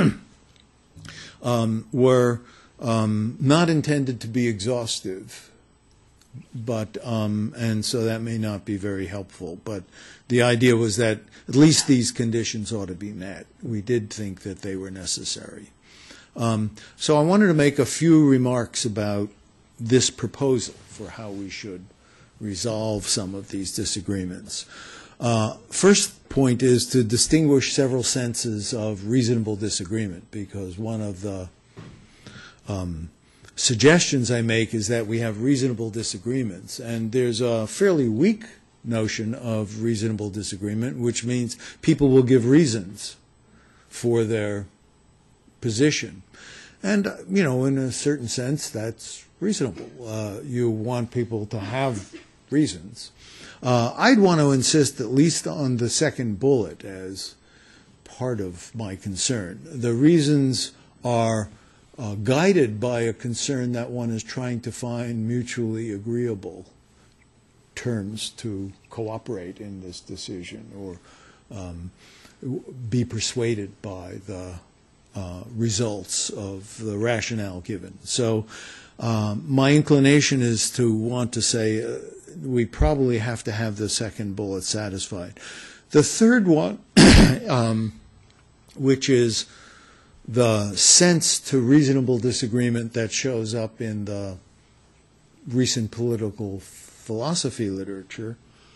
Um, were um, not intended to be exhaustive, but um, and so that may not be very helpful. But the idea was that at least these conditions ought to be met. We did think that they were necessary. Um, so I wanted to make a few remarks about this proposal for how we should resolve some of these disagreements. Uh, first point is to distinguish several senses of reasonable disagreement, because one of the um, suggestions I make is that we have reasonable disagreements, and there's a fairly weak notion of reasonable disagreement, which means people will give reasons for their position. And, uh, you know, in a certain sense, that's reasonable. Uh, you want people to have reasons. Uh, I'd want to insist at least on the second bullet as part of my concern. The reasons are uh, guided by a concern that one is trying to find mutually agreeable terms to cooperate in this decision or um, be persuaded by the uh, results of the rationale given. So um, my inclination is to want to say uh, we probably have to have the second bullet satisfied. The third one, um, which is the sense to reasonable disagreement that shows up in the recent political philosophy literature,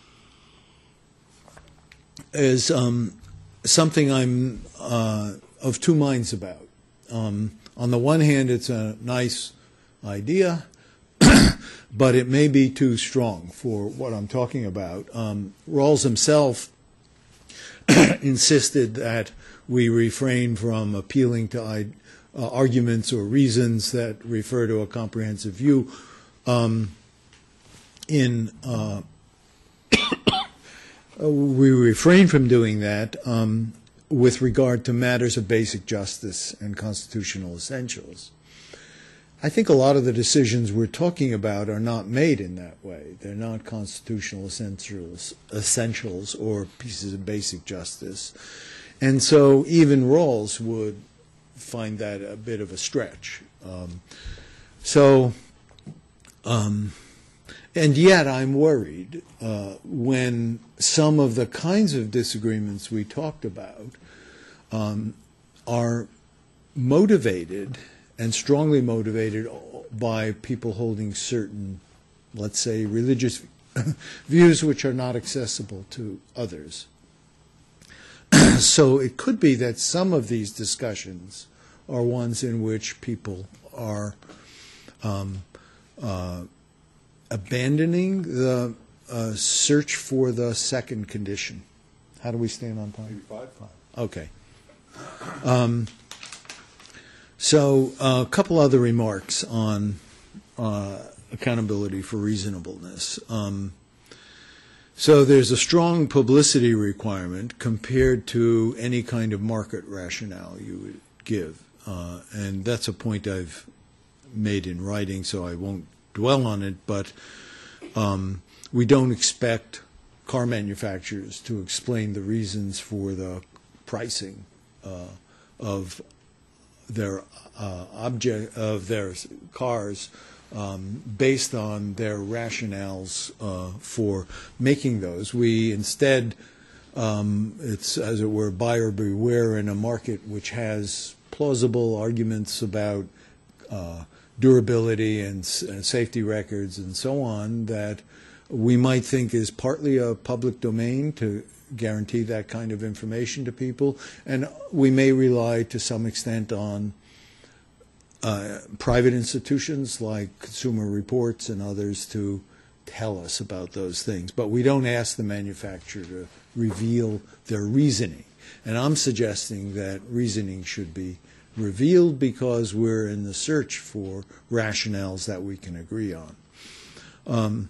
is um, something I'm uh, of two minds about. Um, on the one hand, it's a nice idea, but it may be too strong for what I'm talking about. Um, Rawls himself insisted that we refrain from appealing to uh, arguments or reasons that refer to a comprehensive view. Um, in uh, we refrain from doing that um, with regard to matters of basic justice and constitutional essentials. I think a lot of the decisions we're talking about are not made in that way. They're not constitutional essentials, essentials or pieces of basic justice. And so even Rawls would find that a bit of a stretch. Um, so, um, and yet I'm worried uh, when some of the kinds of disagreements we talked about um, are motivated and strongly motivated by people holding certain, let's say, religious views which are not accessible to others. So it could be that some of these discussions are ones in which people are um, uh, abandoning the uh, search for the second condition. How do we stand on time? Five. Okay. Um, so uh, a couple other remarks on uh, accountability for reasonableness. Um, so there's a strong publicity requirement compared to any kind of market rationale you would give. Uh, and that's a point I've made in writing, so I won't dwell on it, but um, we don't expect car manufacturers to explain the reasons for the pricing uh, of their uh, object of their cars um, based on their rationales uh, for making those. We instead, um, it's as it were buyer beware in a market which has plausible arguments about uh, durability and, and safety records and so on that we might think is partly a public domain to guarantee that kind of information to people, and we may rely to some extent on uh, private institutions like Consumer Reports and others to tell us about those things. But we don't ask the manufacturer to reveal their reasoning. And I'm suggesting that reasoning should be revealed because we're in the search for rationales that we can agree on. Um,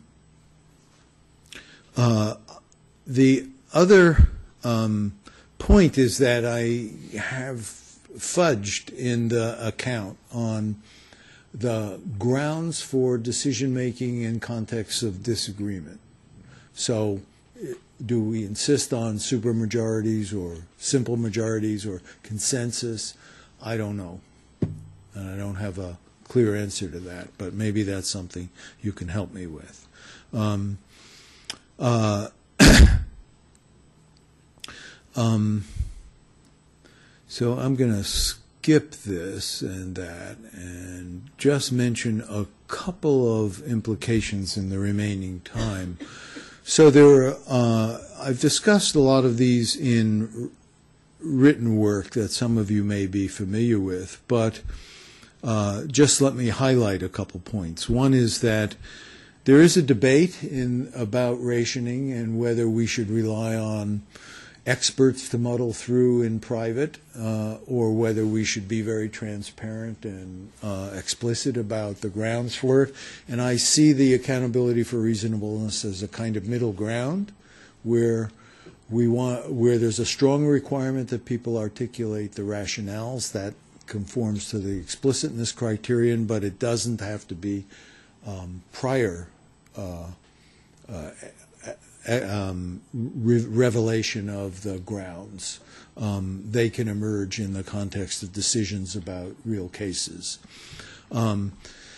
uh, the other um, point is that I have fudged in the account on the grounds for decision-making in contexts of disagreement. So do we insist on supermajorities or simple majorities or consensus? I don't know. And I don't have a clear answer to that, but maybe that's something you can help me with. Um, uh, um, so I'm going to skip this and that and just mention a couple of implications in the remaining time. So there are, uh, I've discussed a lot of these in written work that some of you may be familiar with, but uh, just let me highlight a couple points. One is that there is a debate in about rationing and whether we should rely on experts to muddle through in private uh, or whether we should be very transparent and uh, explicit about the grounds for it. And I see the accountability for reasonableness as a kind of middle ground where we want, where there's a strong requirement that people articulate the rationales that conforms to the explicitness criterion, but it doesn't have to be um, prior uh, uh, um, re revelation of the grounds. Um, they can emerge in the context of decisions about real cases. Um,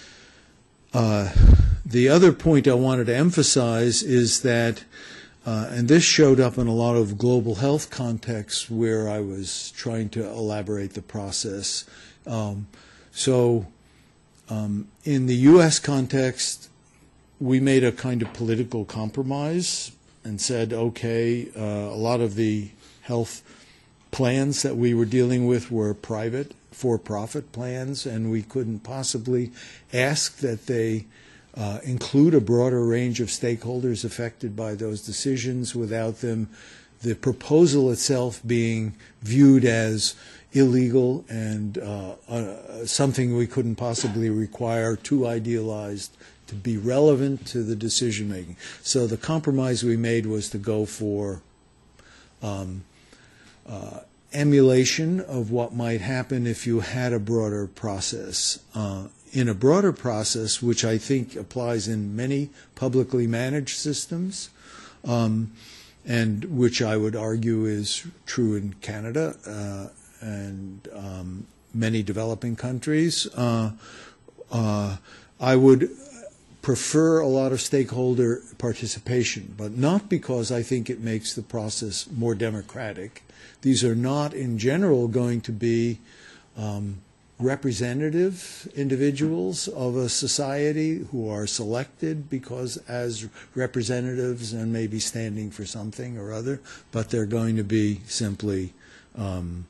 uh, the other point I wanted to emphasize is that Uh, and this showed up in a lot of global health contexts where I was trying to elaborate the process. Um, so um, in the U S context, we made a kind of political compromise and said, okay, uh, a lot of the health plans that we were dealing with were private, for-profit plans, and we couldn't possibly ask that they Uh, include a broader range of stakeholders affected by those decisions without them, the proposal itself being viewed as illegal and uh, uh, something we couldn't possibly require, too idealized to be relevant to the decision making. So the compromise we made was to go for um, uh, emulation of what might happen if you had a broader process. Uh, in a broader process, which I think applies in many publicly managed systems, um, and which I would argue is true in Canada uh, and um, many developing countries, uh, uh, I would prefer a lot of stakeholder participation, but not because I think it makes the process more democratic. These are not, in general, going to be um, representative individuals of a society who are selected because as representatives and maybe standing for something or other, but they're going to be simply um,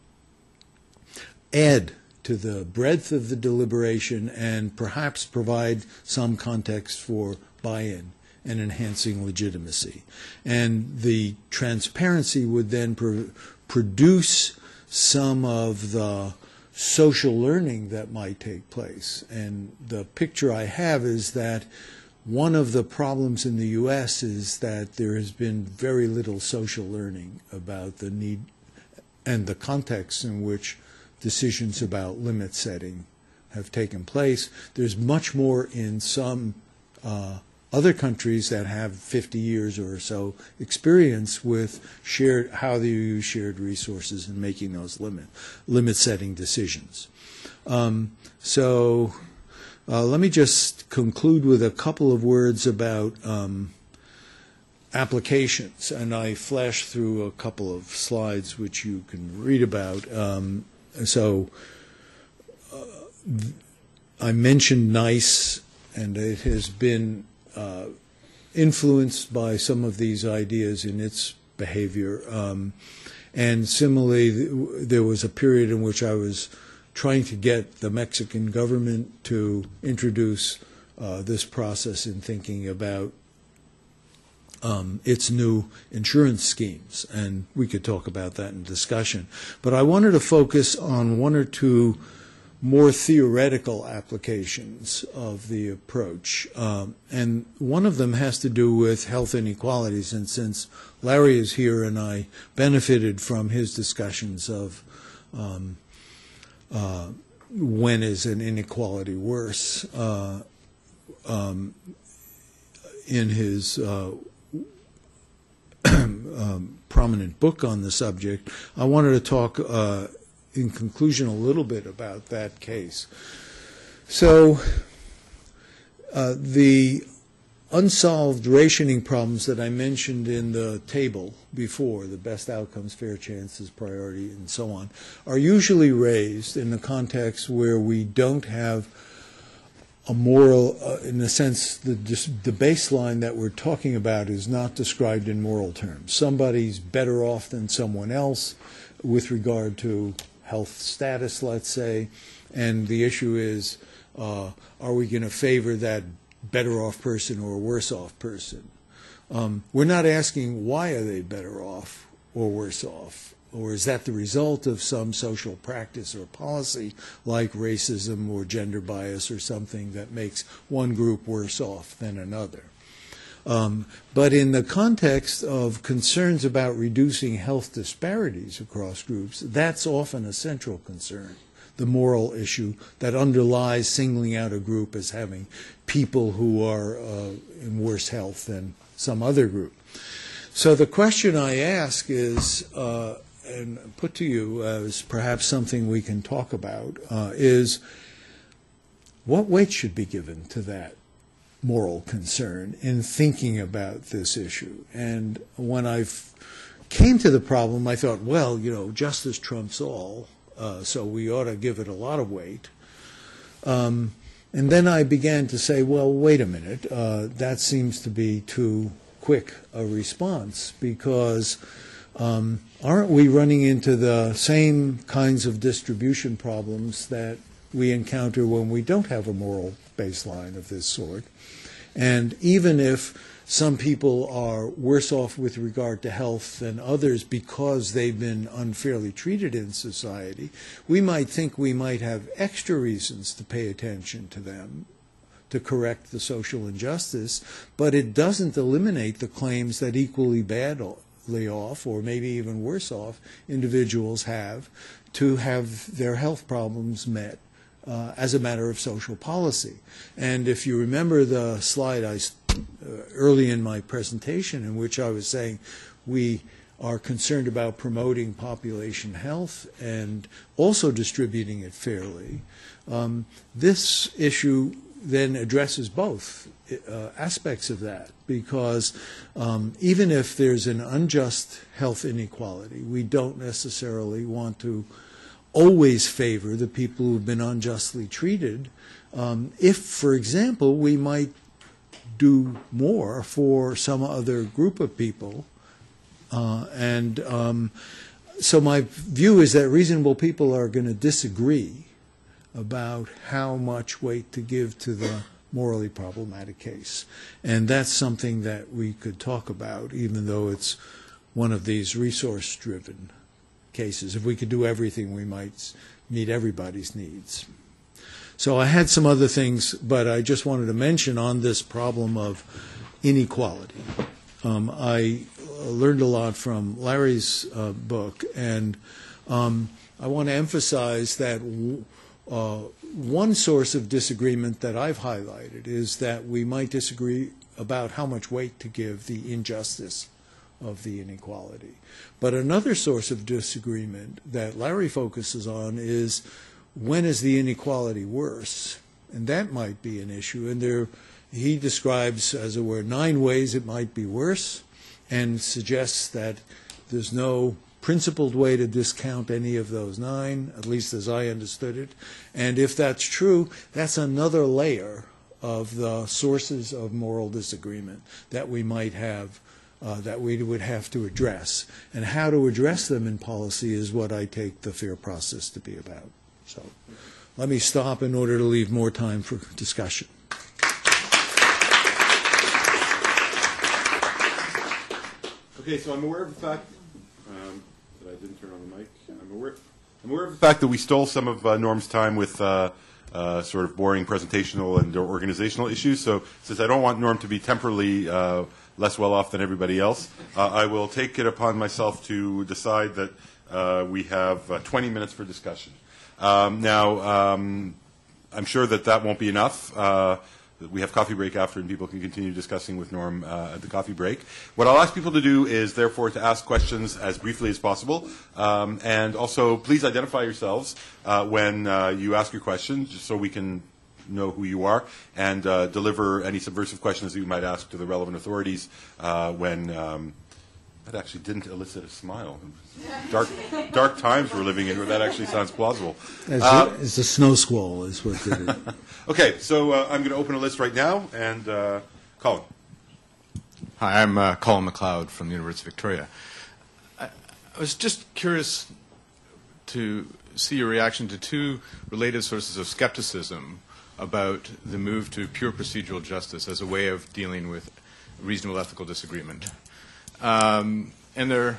add to the breadth of the deliberation and perhaps provide some context for buy-in and enhancing legitimacy. And the transparency would then pr produce some of the social learning that might take place. And the picture I have is that one of the problems in the U S is that there has been very little social learning about the need and the context in which decisions about limit setting have taken place. There's much more in some uh, other countries that have fifty years or so experience with shared, how they use shared resources in making those limit, limit setting decisions. Um, so uh, let me just conclude with a couple of words about um, applications. And I flashed through a couple of slides which you can read about. Um, so uh, I mentioned NICE, and it has been Uh, influenced by some of these ideas in its behavior. Um, and similarly, th there was a period in which I was trying to get the Mexican government to introduce uh, this process in thinking about um, its new insurance schemes. And we could talk about that in discussion. But I wanted to focus on one or two more theoretical applications of the approach. Um, and one of them has to do with health inequalities. And since Larry is here and I benefited from his discussions of um, uh, when is an inequality worse uh, um, in his uh, um, prominent book on the subject, I wanted to talk uh, in conclusion a little bit about that case. So uh, the unsolved rationing problems that I mentioned in the table before, the best outcomes, fair chances, priority, and so on, are usually raised in the context where we don't have a moral, uh, in a sense, the, the baseline that we're talking about is not described in moral terms. Somebody's better off than someone else with regard to health status, let's say, and the issue is, uh, are we going to favor that better off person or worse off person? Um, we're not asking why are they better off or worse off, or is that the result of some social practice or policy like racism or gender bias or something that makes one group worse off than another? Um, but in the context of concerns about reducing health disparities across groups, that's often a central concern, the moral issue that underlies singling out a group as having people who are uh, in worse health than some other group. So the question I ask is, uh, and put to you as perhaps something we can talk about, uh, is what weight should be given to that moral concern in thinking about this issue? And when I came to the problem, I thought, well, you know, justice trumps all, uh, so we ought to give it a lot of weight. Um, and then I began to say, well, wait a minute, uh, that seems to be too quick a response, because um, aren't we running into the same kinds of distribution problems that we encounter when we don't have a moral baseline of this sort? And even if some people are worse off with regard to health than others because they've been unfairly treated in society, we might think we might have extra reasons to pay attention to them, to correct the social injustice, but it doesn't eliminate the claims that equally badly off, or maybe even worse off, individuals have to have their health problems met Uh, as a matter of social policy. And if you remember the slide I, uh, early in my presentation in which I was saying we are concerned about promoting population health and also distributing it fairly, um, this issue then addresses both uh, aspects of that, because um, even if there's an unjust health inequality, we don't necessarily want to always favor the people who've been unjustly treated um, if, for example, we might do more for some other group of people. Uh, and um, so my view is that reasonable people are going to disagree about how much weight to give to the morally problematic case. And that's something that we could talk about, even though it's one of these resource-driven cases. If we could do everything, we might meet everybody's needs. So I had some other things, but I just wanted to mention on this problem of inequality. Um, I learned a lot from Larry's uh, book, and um, I want to emphasize that uh, one source of disagreement that I've highlighted is that we might disagree about how much weight to give the injustice of the inequality. But another source of disagreement that Larry focuses on is when is the inequality worse? And that might be an issue. And there, he describes, as it were, nine ways it might be worse, and suggests that there's no principled way to discount any of those nine, at least as I understood it. And if that's true, that's another layer of the sources of moral disagreement that we might have, uh, that we would have to address. And how to address them in policy is what I take the fair process to be about. So let me stop in order to leave more time for discussion. Okay, so I'm aware of the fact um, that I didn't turn on the mic. I'm aware, I'm aware of the fact that we stole some of uh, Norm's time with uh, uh, sort of boring presentational and organizational issues. So since I don't want Norm to be temporarily uh, less well off than everybody else, uh, I will take it upon myself to decide that uh, we have uh, twenty minutes for discussion. Um, now, um, I'm sure that that won't be enough. Uh, we have coffee break after, and people can continue discussing with Norm uh, at the coffee break. What I'll ask people to do is, therefore, to ask questions as briefly as possible. Um, and also, please identify yourselves uh, when uh, you ask your question, just so we can know who you are, and uh, deliver any subversive questions that you might ask to the relevant authorities uh, when... Um, That actually didn't elicit a smile. Dark, dark times we're living in where that actually sounds plausible. As Uh, a, it's a snow squall is what it is. okay, so uh, I'm going to open a list right now, and uh, Colin. Hi, I'm uh, Colin McLeod from the University of Victoria. I, I was just curious to see your reaction to two related sources of skepticism about the move to pure procedural justice as a way of dealing with reasonable ethical disagreement. Um, and they're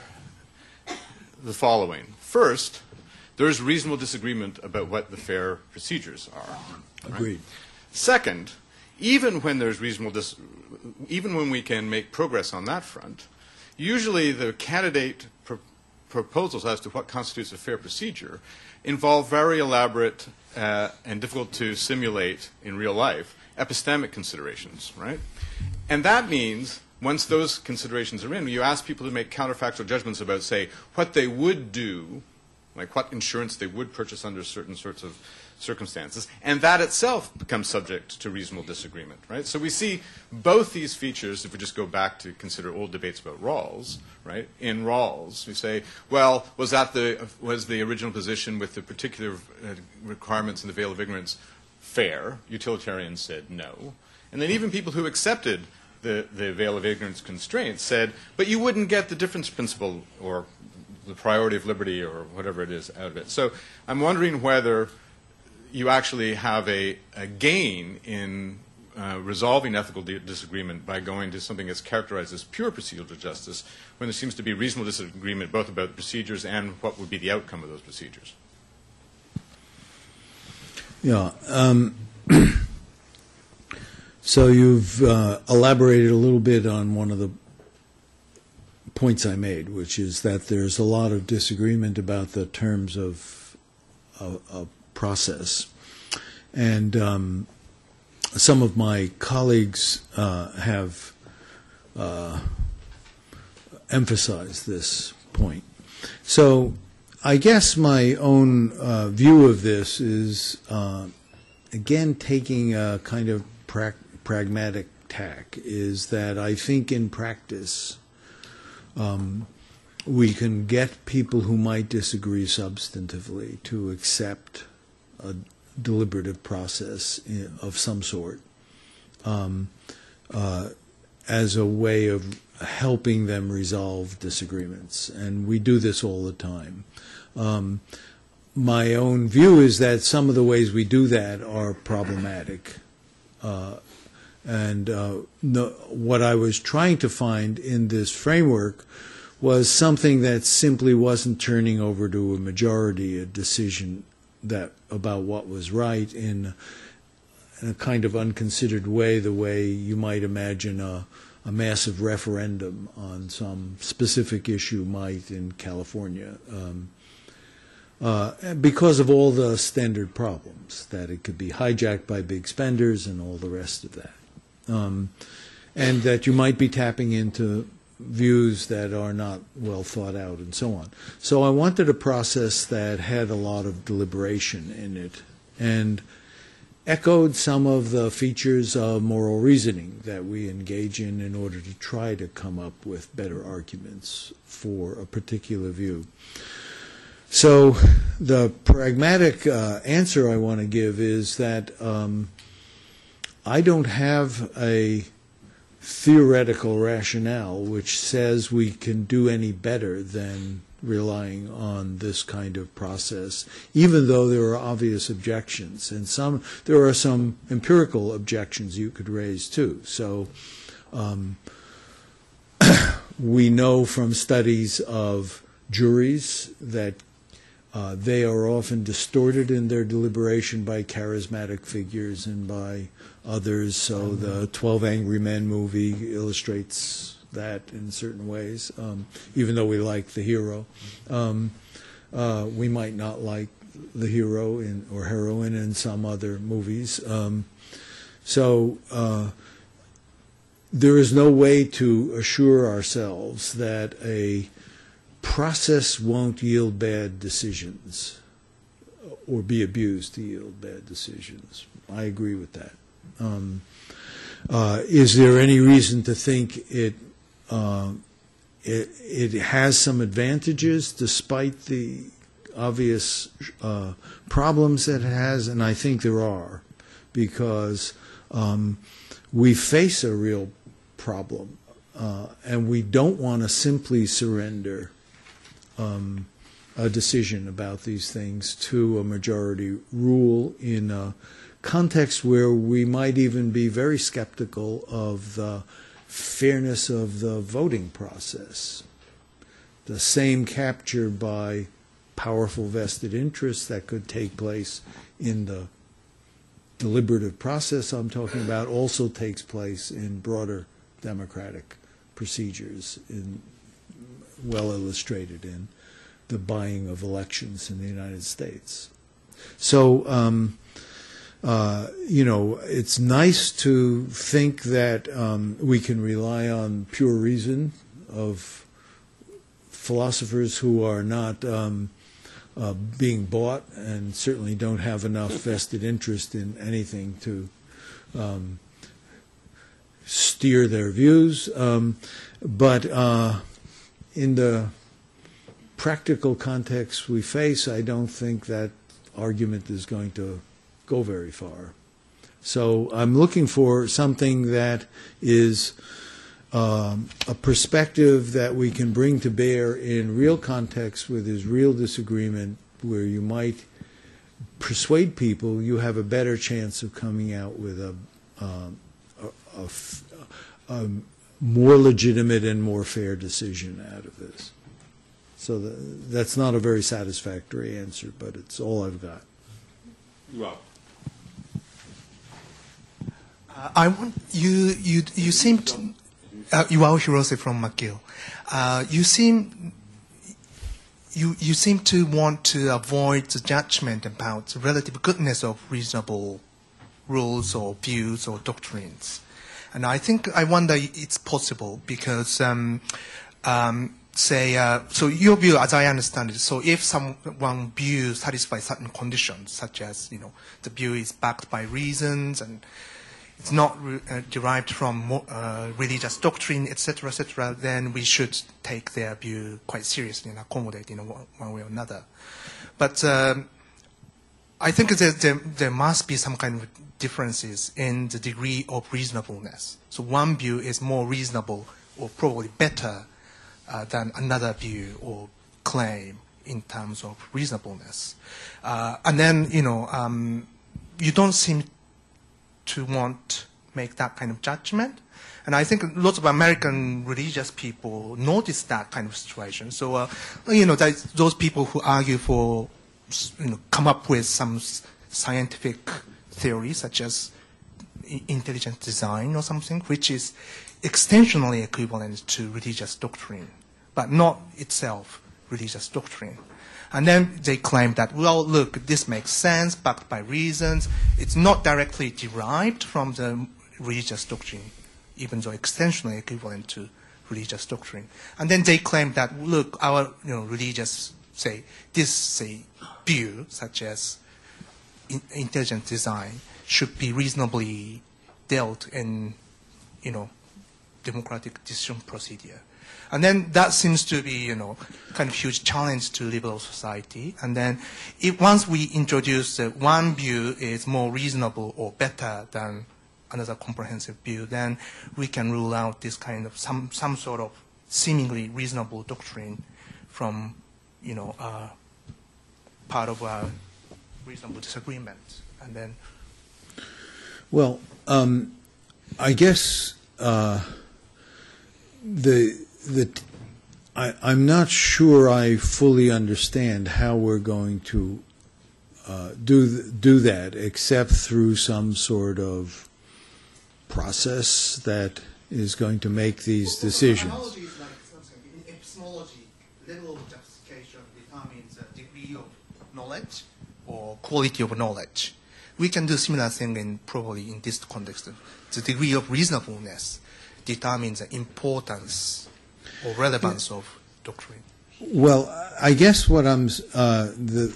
the following. First, there is reasonable disagreement about what the fair procedures are. Right? Agreed. Second, even when there's reasonable dis- even when we can make progress on that front, usually the candidate pro- proposals as to what constitutes a fair procedure involve very elaborate uh, and difficult to simulate in real life epistemic considerations, right? And that means once those considerations are in, you ask people to make counterfactual judgments about, say, what they would do, like what insurance they would purchase under certain sorts of circumstances, and that itself becomes subject to reasonable disagreement, right? So we see both these features, if we just go back to consider old debates about Rawls, right? In Rawls, we say, well, was that the, was the original position with the particular uh, requirements in the veil of ignorance fair? Utilitarians said no. And then even people who accepted The, the veil of ignorance constraints said, but you wouldn't get the difference principle or the priority of liberty or whatever it is out of it. So I'm wondering whether you actually have a, a gain in uh, resolving ethical di- disagreement by going to something that's characterized as pure procedural justice when there seems to be reasonable disagreement both about procedures and what would be the outcome of those procedures. Yeah. Um, So you've uh, elaborated a little bit on one of the points I made, which is that there's a lot of disagreement about the terms of a, a process. And um, some of my colleagues uh, have uh, emphasized this point. So I guess my own uh, view of this is, uh, again, taking a kind of practice pragmatic tack, is that I think in practice um, we can get people who might disagree substantively to accept a deliberative process of some sort um, uh, as a way of helping them resolve disagreements. And we do this all the time. Um, my own view is that some of the ways we do that are problematic. Uh, and uh, no, what I was trying to find in this framework was something that simply wasn't turning over to a majority a decision that about what was right in, in a kind of unconsidered way, the way you might imagine a, a massive referendum on some specific issue might in California, um, uh, because of all the standard problems, that it could be hijacked by big spenders and all the rest of that. Um, and that you might be tapping into views that are not well thought out and so on. So I wanted a process that had a lot of deliberation in it and echoed some of the features of moral reasoning that we engage in in order to try to come up with better arguments for a particular view. So the pragmatic uh, answer I want to give is that um, I don't have a theoretical rationale which says we can do any better than relying on this kind of process, even though there are obvious objections. And some, there are some empirical objections you could raise too. So um, we know from studies of juries that uh, they are often distorted in their deliberation by charismatic figures and by others. So the twelve Angry Men movie illustrates that in certain ways. Um, even though we like the hero, um, uh, we might not like the hero in, or heroine in some other movies. Um, so uh, there is no way to assure ourselves that a process won't yield bad decisions or be abused to yield bad decisions. I agree with that. Um, uh, is there any reason to think it, uh, it it has some advantages despite the obvious uh, problems that it has? And I think there are, because um, we face a real problem, uh, and we don't want to simply surrender um, a decision about these things to a majority rule in a context where we might even be very skeptical of the fairness of the voting process. The same capture by powerful vested interests that could take place in the deliberative process I'm talking about also takes place in broader democratic procedures, in, well illustrated in the buying of elections in the United States. So, um, Uh, you know, it's nice to think that um, we can rely on pure reason of philosophers who are not um, uh, being bought and certainly don't have enough vested interest in anything to um, steer their views. Um, but uh, in the practical context we face, I don't think that argument is going to go very far. So I'm looking for something that is um, a perspective that we can bring to bear in real context where there's real disagreement, where you might persuade people you have a better chance of coming out with a, um, a, a, a more legitimate and more fair decision out of this. So the, that's not a very satisfactory answer, but it's all I've got. Well. Uh, I want you. You you seem to, uh, Yuval Hirose from McGill. Uh, you seem you you seem to want to avoid the judgment about the relative goodness of reasonable rules or views or doctrines, and I think I wonder it's possible because. Um, um, Say, uh, so your view, as I understand it, so if someone view satisfies certain conditions, such as, you know, the view is backed by reasons and it's not re- uh, derived from mo- uh, religious doctrine, et cetera, et cetera, then we should take their view quite seriously and accommodate in one, one way or another. But um, I think that there, there must be some kind of differences in the degree of reasonableness. So one view is more reasonable or probably better uh, than another view or claim in terms of reasonableness. Uh, and then, you know, um, you don't seem to want to make that kind of judgment. And I think lots of American religious people notice that kind of situation. So, uh, you know, there's those people who argue for, you know, come up with some scientific theory, such as intelligent design or something, which is extensionally equivalent to religious doctrine, but not itself religious doctrine. And then they claim that, well, look, this makes sense, backed by reasons. It's not directly derived from the religious doctrine, even though extensionally equivalent to religious doctrine. And then they claim that, look, our you know, religious, say, this, say, view, such as in, intelligent design, should be reasonably dealt in, you know, democratic decision procedure. And then that seems to be, you know, kind of huge challenge to liberal society. And then if once we introduce that one view is more reasonable or better than another comprehensive view, then we can rule out this kind of some, some sort of seemingly reasonable doctrine from, you know, uh, part of a reasonable disagreement. And then, well, um, I guess uh, the the I, I'm not sure I fully understand how we're going to uh, do th- do that, except through some sort of process that is going to make these decisions. Analogy is like something in epistemology, level of justification determines the degree of knowledge or quality of knowledge. We can do similar thing in probably in this context. The degree of reasonableness determines the importance or relevance of doctrine. Well, I guess what I'm uh, the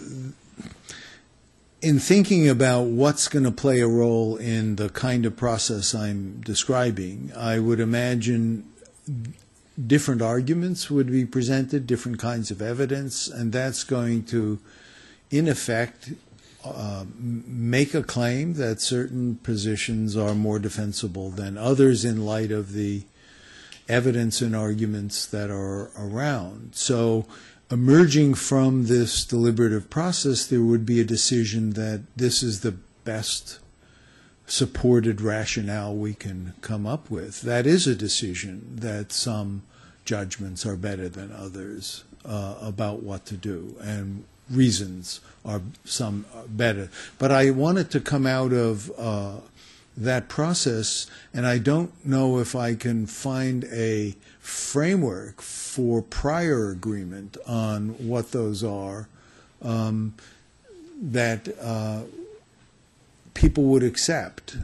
in thinking about what's going to play a role in the kind of process I'm describing, I would imagine different arguments would be presented, different kinds of evidence, and that's going to, in effect, uh, make a claim that certain positions are more defensible than others in light of the evidence and arguments that are around. So emerging from this deliberative process, there would be a decision that this is the best supported rationale we can come up with. That is a decision that some judgments are better than others uh, about what to do, and reasons are some are better. But I wanted to come out of uh, that process, and I don't know if I can find a framework for prior agreement on what those are um, that uh, people would accept.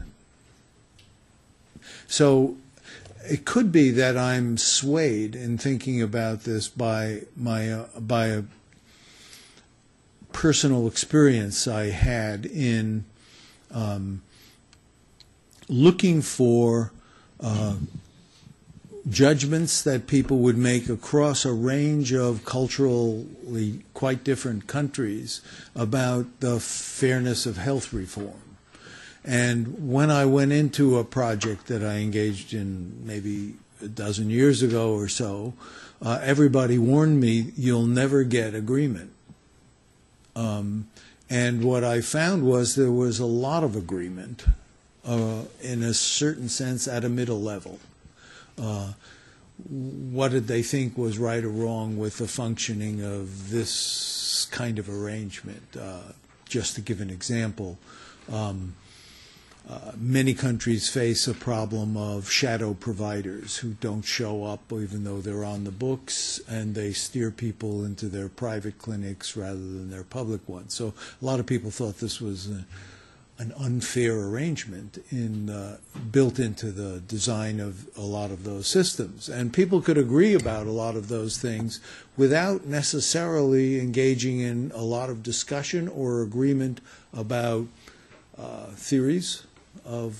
So it could be that I'm swayed in thinking about this by my uh, by a personal experience I had in um, looking for uh, judgments that people would make across a range of culturally quite different countries about the fairness of health reform. And when I went into a project that I engaged in maybe a dozen years ago or so, uh, everybody warned me, you'll never get agreement. Um, and what I found was there was a lot of agreement, uh, in a certain sense, at a middle level. Uh, what did they think was right or wrong with the functioning of this kind of arrangement? Uh, just to give an example, um, uh, many countries face a problem of shadow providers who don't show up even though they're on the books, and they steer people into their private clinics rather than their public ones. So a lot of people thought this was a, an unfair arrangement in, uh, built into the design of a lot of those systems. And people could agree about a lot of those things without necessarily engaging in a lot of discussion or agreement about uh, theories of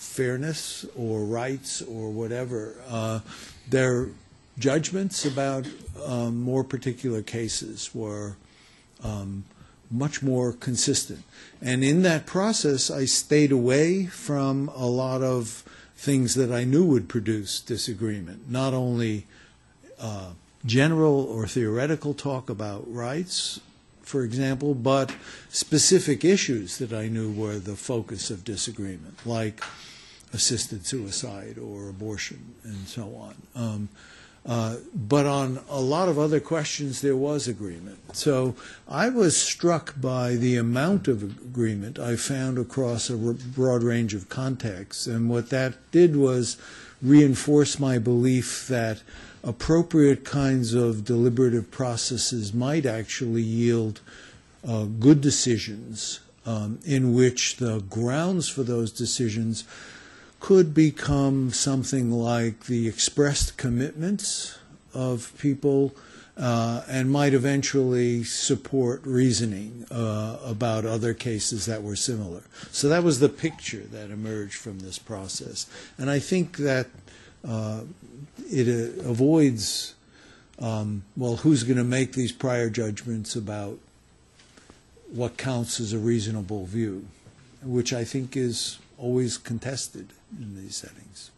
fairness or rights or whatever. Uh, their judgments about um, more particular cases were um, much more consistent. And in that process, I stayed away from a lot of things that I knew would produce disagreement, not only uh, general or theoretical talk about rights, for example, but specific issues that I knew were the focus of disagreement, like assisted suicide or abortion and so on. Um, uh, but on a lot of other questions, there was agreement. So I was struck by the amount of agreement I found across a broad range of contexts. And what that did was reinforce my belief that appropriate kinds of deliberative processes might actually yield uh, good decisions um, in which the grounds for those decisions could become something like the expressed commitments of people uh, and might eventually support reasoning uh, about other cases that were similar. So that was the picture that emerged from this process. And I think that uh, it uh, avoids, um, well, who's going to make these prior judgments about what counts as a reasonable view, which I think is always contested in these settings.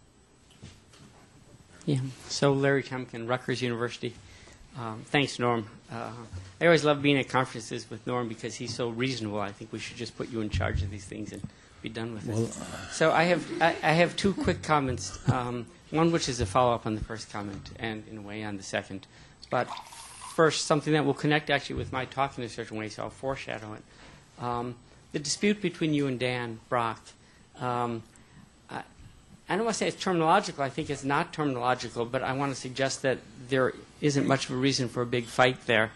Yeah. So Larry Temkin, Rutgers University. Um, thanks, Norm. Uh, I always love being at conferences with Norm because he's so reasonable. I think we should just put you in charge of these things and be done with Well, it. So I have I, I have two quick comments. Um, one which is a follow-up on the first comment and in a way on the second. But first, something that will connect actually with my talk in a certain way, so I'll foreshadow it. Um, the dispute between you and Dan Brock. Um, I, I don't want to say it's terminological. I think it's not terminological, but I want to suggest that there isn't much of a reason for a big fight there.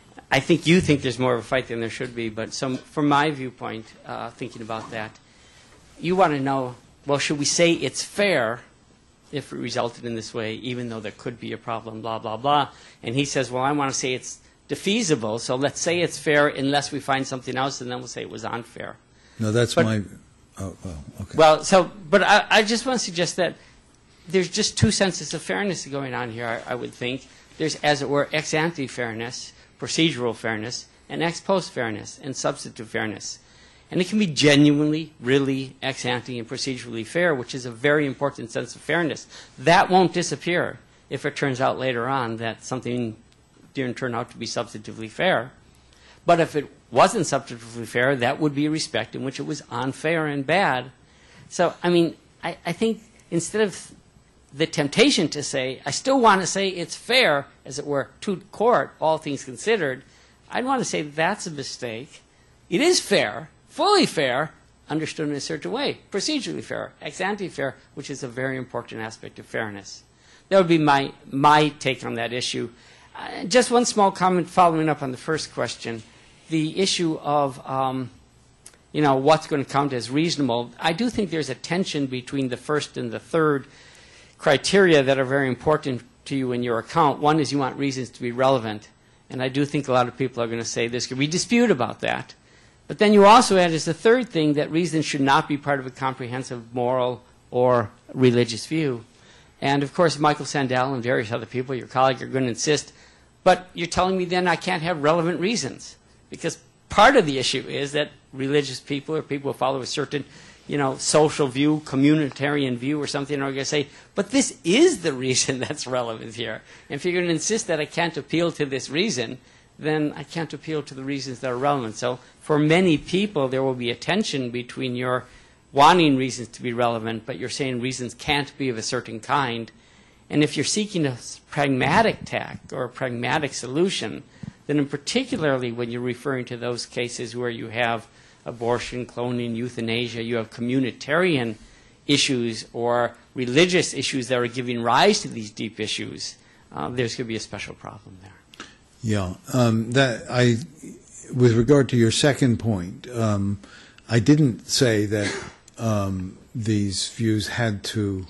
I think you think there's more of a fight than there should be, but some, from my viewpoint, uh, thinking about that, you want to know, well, should we say it's fair if it resulted in this way, even though there could be a problem, blah, blah, blah. And he says, well, I want to say it's defeasible, so let's say it's fair unless we find something else, and then we'll say it was unfair. No, that's But- my... Oh, well, okay. Well, so, but I, I just want to suggest that there's just two senses of fairness going on here, I, I would think. There's, as it were, ex ante fairness, procedural fairness, and ex post fairness, and substantive fairness. And it can be genuinely, really ex ante and procedurally fair, which is a very important sense of fairness. That won't disappear if it turns out later on that something didn't turn out to be substantively fair. But if it wasn't substantively fair, that would be a respect in which it was unfair and bad. So, I mean, I, I think instead of the temptation to say, I still want to say it's fair, as it were, to court, all things considered, I'd want to say that's a mistake. It is fair, fully fair, understood in a certain way, procedurally fair, ex ante fair, which is a very important aspect of fairness. That would be my, my take on that issue. Uh, just one small comment following up on the first question. The issue of, um, you know, what's going to count as reasonable. I do think there's a tension between the first and the third criteria that are very important to you in your account. One is you want reasons to be relevant. And I do think a lot of people are going to say there's going to be dispute about that. But then you also add as the third thing that reasons should not be part of a comprehensive moral or religious view. And, of course, Michael Sandel and various other people, your colleague, are going to insist, but you're telling me then I can't have relevant reasons. Because part of the issue is that religious people or people who follow a certain, you know, social view, communitarian view or something are going to say, but this is the reason that's relevant here. And if you're going to insist that I can't appeal to this reason, then I can't appeal to the reasons that are relevant. So for many people, there will be a tension between your wanting reasons to be relevant, but you're saying reasons can't be of a certain kind. And if you're seeking a pragmatic tack or a pragmatic solution, then in particularly when you're referring to those cases where you have abortion, cloning, euthanasia, you have communitarian issues or religious issues that are giving rise to these deep issues, uh, there's going to be a special problem there. Yeah, um, that I, with regard to your second point, um, I didn't say that um, these views had to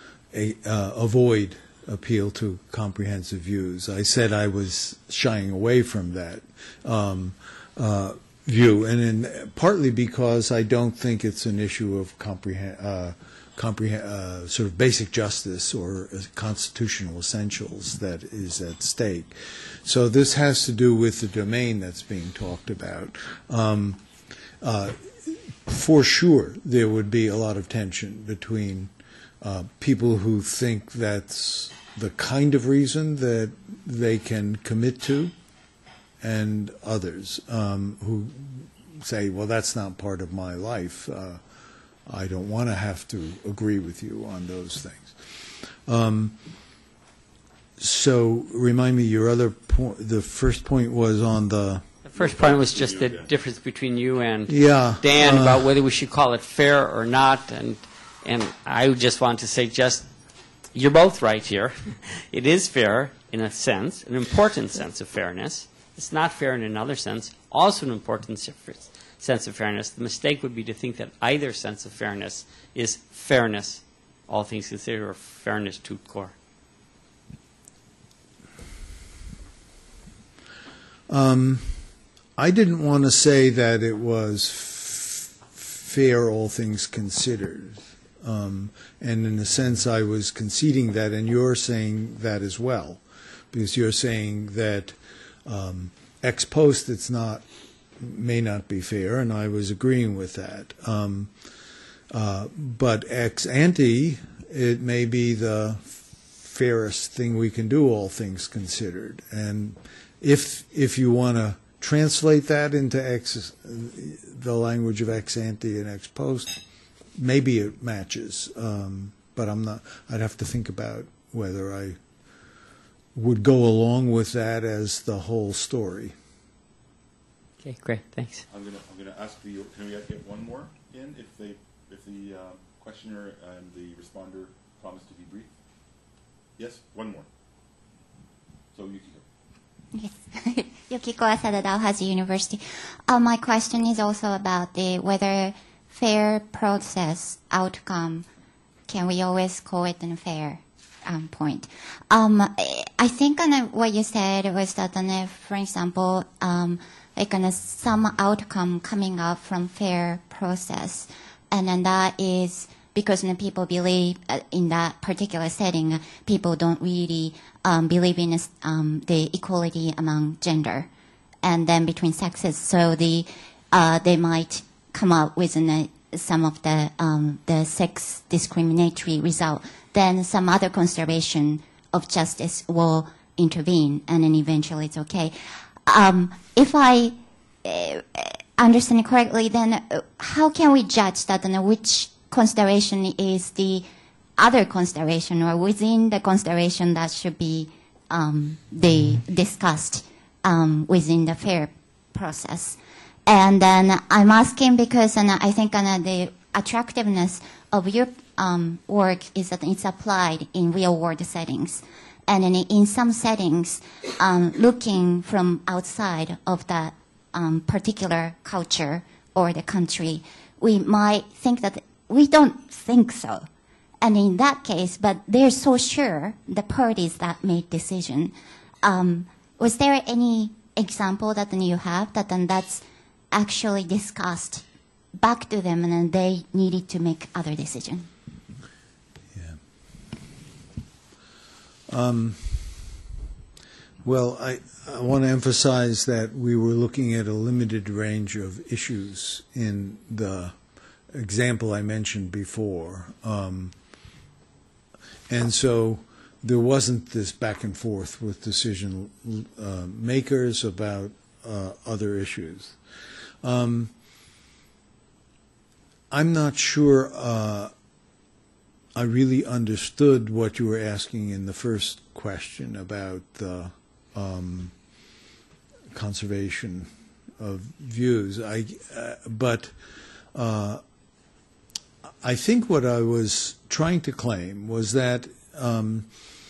a, uh, avoid appeal to comprehensive views. I said I was shying away from that um, uh, view, and in, partly because I don't think it's an issue of comprehen- uh, comprehend, uh, sort of basic justice or constitutional essentials that is at stake. So this has to do with the domain that's being talked about. Um, uh, for sure, there would be a lot of tension between uh, people who think that's the kind of reason that they can commit to, and others um, who say, well, that's not part of my life. Uh, I don't want to have to agree with you on those things. Um, so remind me, your other point, the first point was on the... The first point was just the difference between you and Yeah, Dan uh, about whether we should call it fair or not. And, and I just want to say just, you're both right here. It is fair in a sense, an important sense of fairness. It's not fair in another sense, also an important sense of fairness. The mistake would be to think that either sense of fairness is fairness, all things considered, or fairness tout court. Um, I didn't want to say that it was f- fair, all things considered. Um, and in a sense, I was conceding that, and you're saying that as well, because you're saying that um, ex post it's not, may not be fair, and I was agreeing with that. Um, uh, but ex ante, it may be the fairest thing we can do, all things considered. And if if you want to translate that into ex, the language of ex ante and ex post, maybe it matches. Um, but I'm not. I'd have to think about whether I would go along with that as the whole story. Okay, great, thanks. I'm gonna I'm gonna ask the. Can we get one more in if they if the uh, questioner and the responder promise to be brief? Yes, one more. So you can go. Yes. Yukiko Asada, Dalhousie University. Uh, my question is also about the whether fair process outcome, can we always call it a fair um, point? Um, I think uh, what you said was that, uh, for example, um, like uh, some outcome coming up from fair process, and then that is because uh, people believe uh, in that particular setting, uh, people don't really um, believe in um, the equality among gender and then between sexes. So the uh, they might come up with an, uh, some of the um, the sex discriminatory result. Then some other conservation of justice will intervene, and then eventually it's okay. Um, if I uh, understand correctly, then uh, how can we judge that and which consideration is the other consideration, or within the consideration that should be um, the discussed um, within the fair process? And then I'm asking because and I think uh, the attractiveness of your um, work is that it's applied in real-world settings. And in, in some settings, um, looking from outside of that um, particular culture or the country, we might think that we don't think so. And in that case, but they're so sure, the parties that made decision. Um, was there any example that you have that then that's actually discussed back to them and then they needed to make other decision? Um, well, I, I want to emphasize that we were looking at a limited range of issues in the example I mentioned before. Um, and so there wasn't this back and forth with decision uh, makers about uh, other issues. Um, I'm not sure uh, I really understood what you were asking in the first question about the um, conservation of views. I, uh, but uh, I think what I was trying to claim was that um,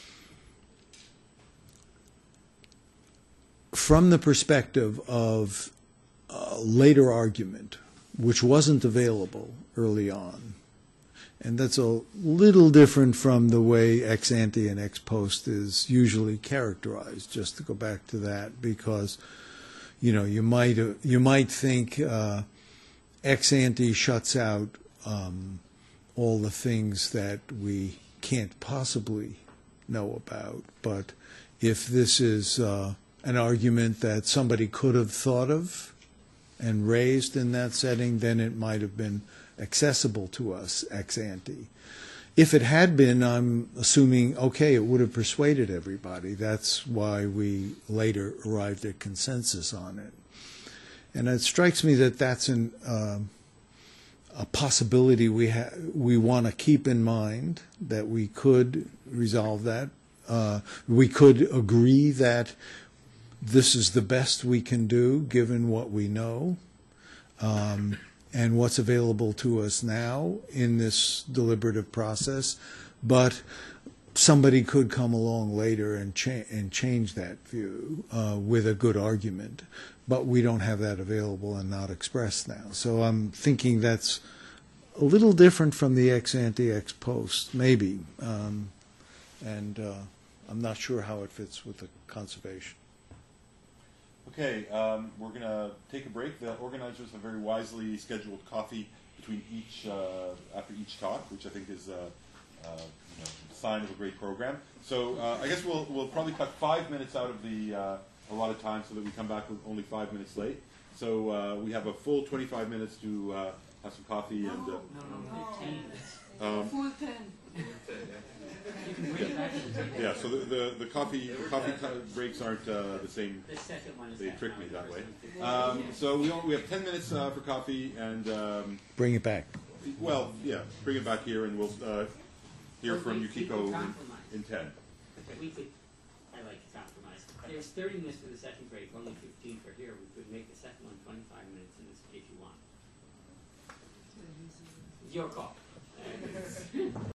from the perspective of a later argument, which wasn't available early on, and that's a little different from the way ex ante and ex post is usually characterized, just to go back to that, because you know you might uh, you might think uh, ex ante shuts out um, all the things that we can't possibly know about. But if this is uh, an argument that somebody could have thought of and raised in that setting, then it might have been accessible to us ex ante. If it had been, I'm assuming, okay, it would have persuaded everybody. That's why we later arrived at consensus on it. And it strikes me that that's an, uh, a possibility we, ha we want to keep in mind, that we could resolve that. Uh, we could agree that this is the best we can do given what we know. Um, and what's available to us now in this deliberative process, but somebody could come along later and, cha and change that view uh, with a good argument, but we don't have that available and not expressed now. So I'm thinking that's a little different from the ex ante ex post, maybe, um, and uh, I'm not sure how it fits with the conservation. Okay, um, we're going to take a break. The organizers have very wisely scheduled coffee between each, uh, after each talk, which I think is a, uh, you know, sign of a great program. So uh, I guess we'll, we'll probably cut five minutes out of the uh, allotted time so that we come back with only five minutes late. So uh, we have a full twenty-five minutes to uh, have some coffee and... Uh, No, no, no, fifteen minutes. Um, Full ten. yeah, so the, the, the coffee the coffee breaks aren't uh, the same. The second one is They that tricked me one. that way. Um, so we, we have ten minutes uh, for coffee, and um, Bring it back. well, yeah, bring it back here, and we'll uh, hear Well, from we- we Yukiko could in, compromise. in ten. We could, I like to compromise. There's thirty minutes for the second break, only fifteen for here. We could make the second one twenty-five minutes in this, if you want. Your call.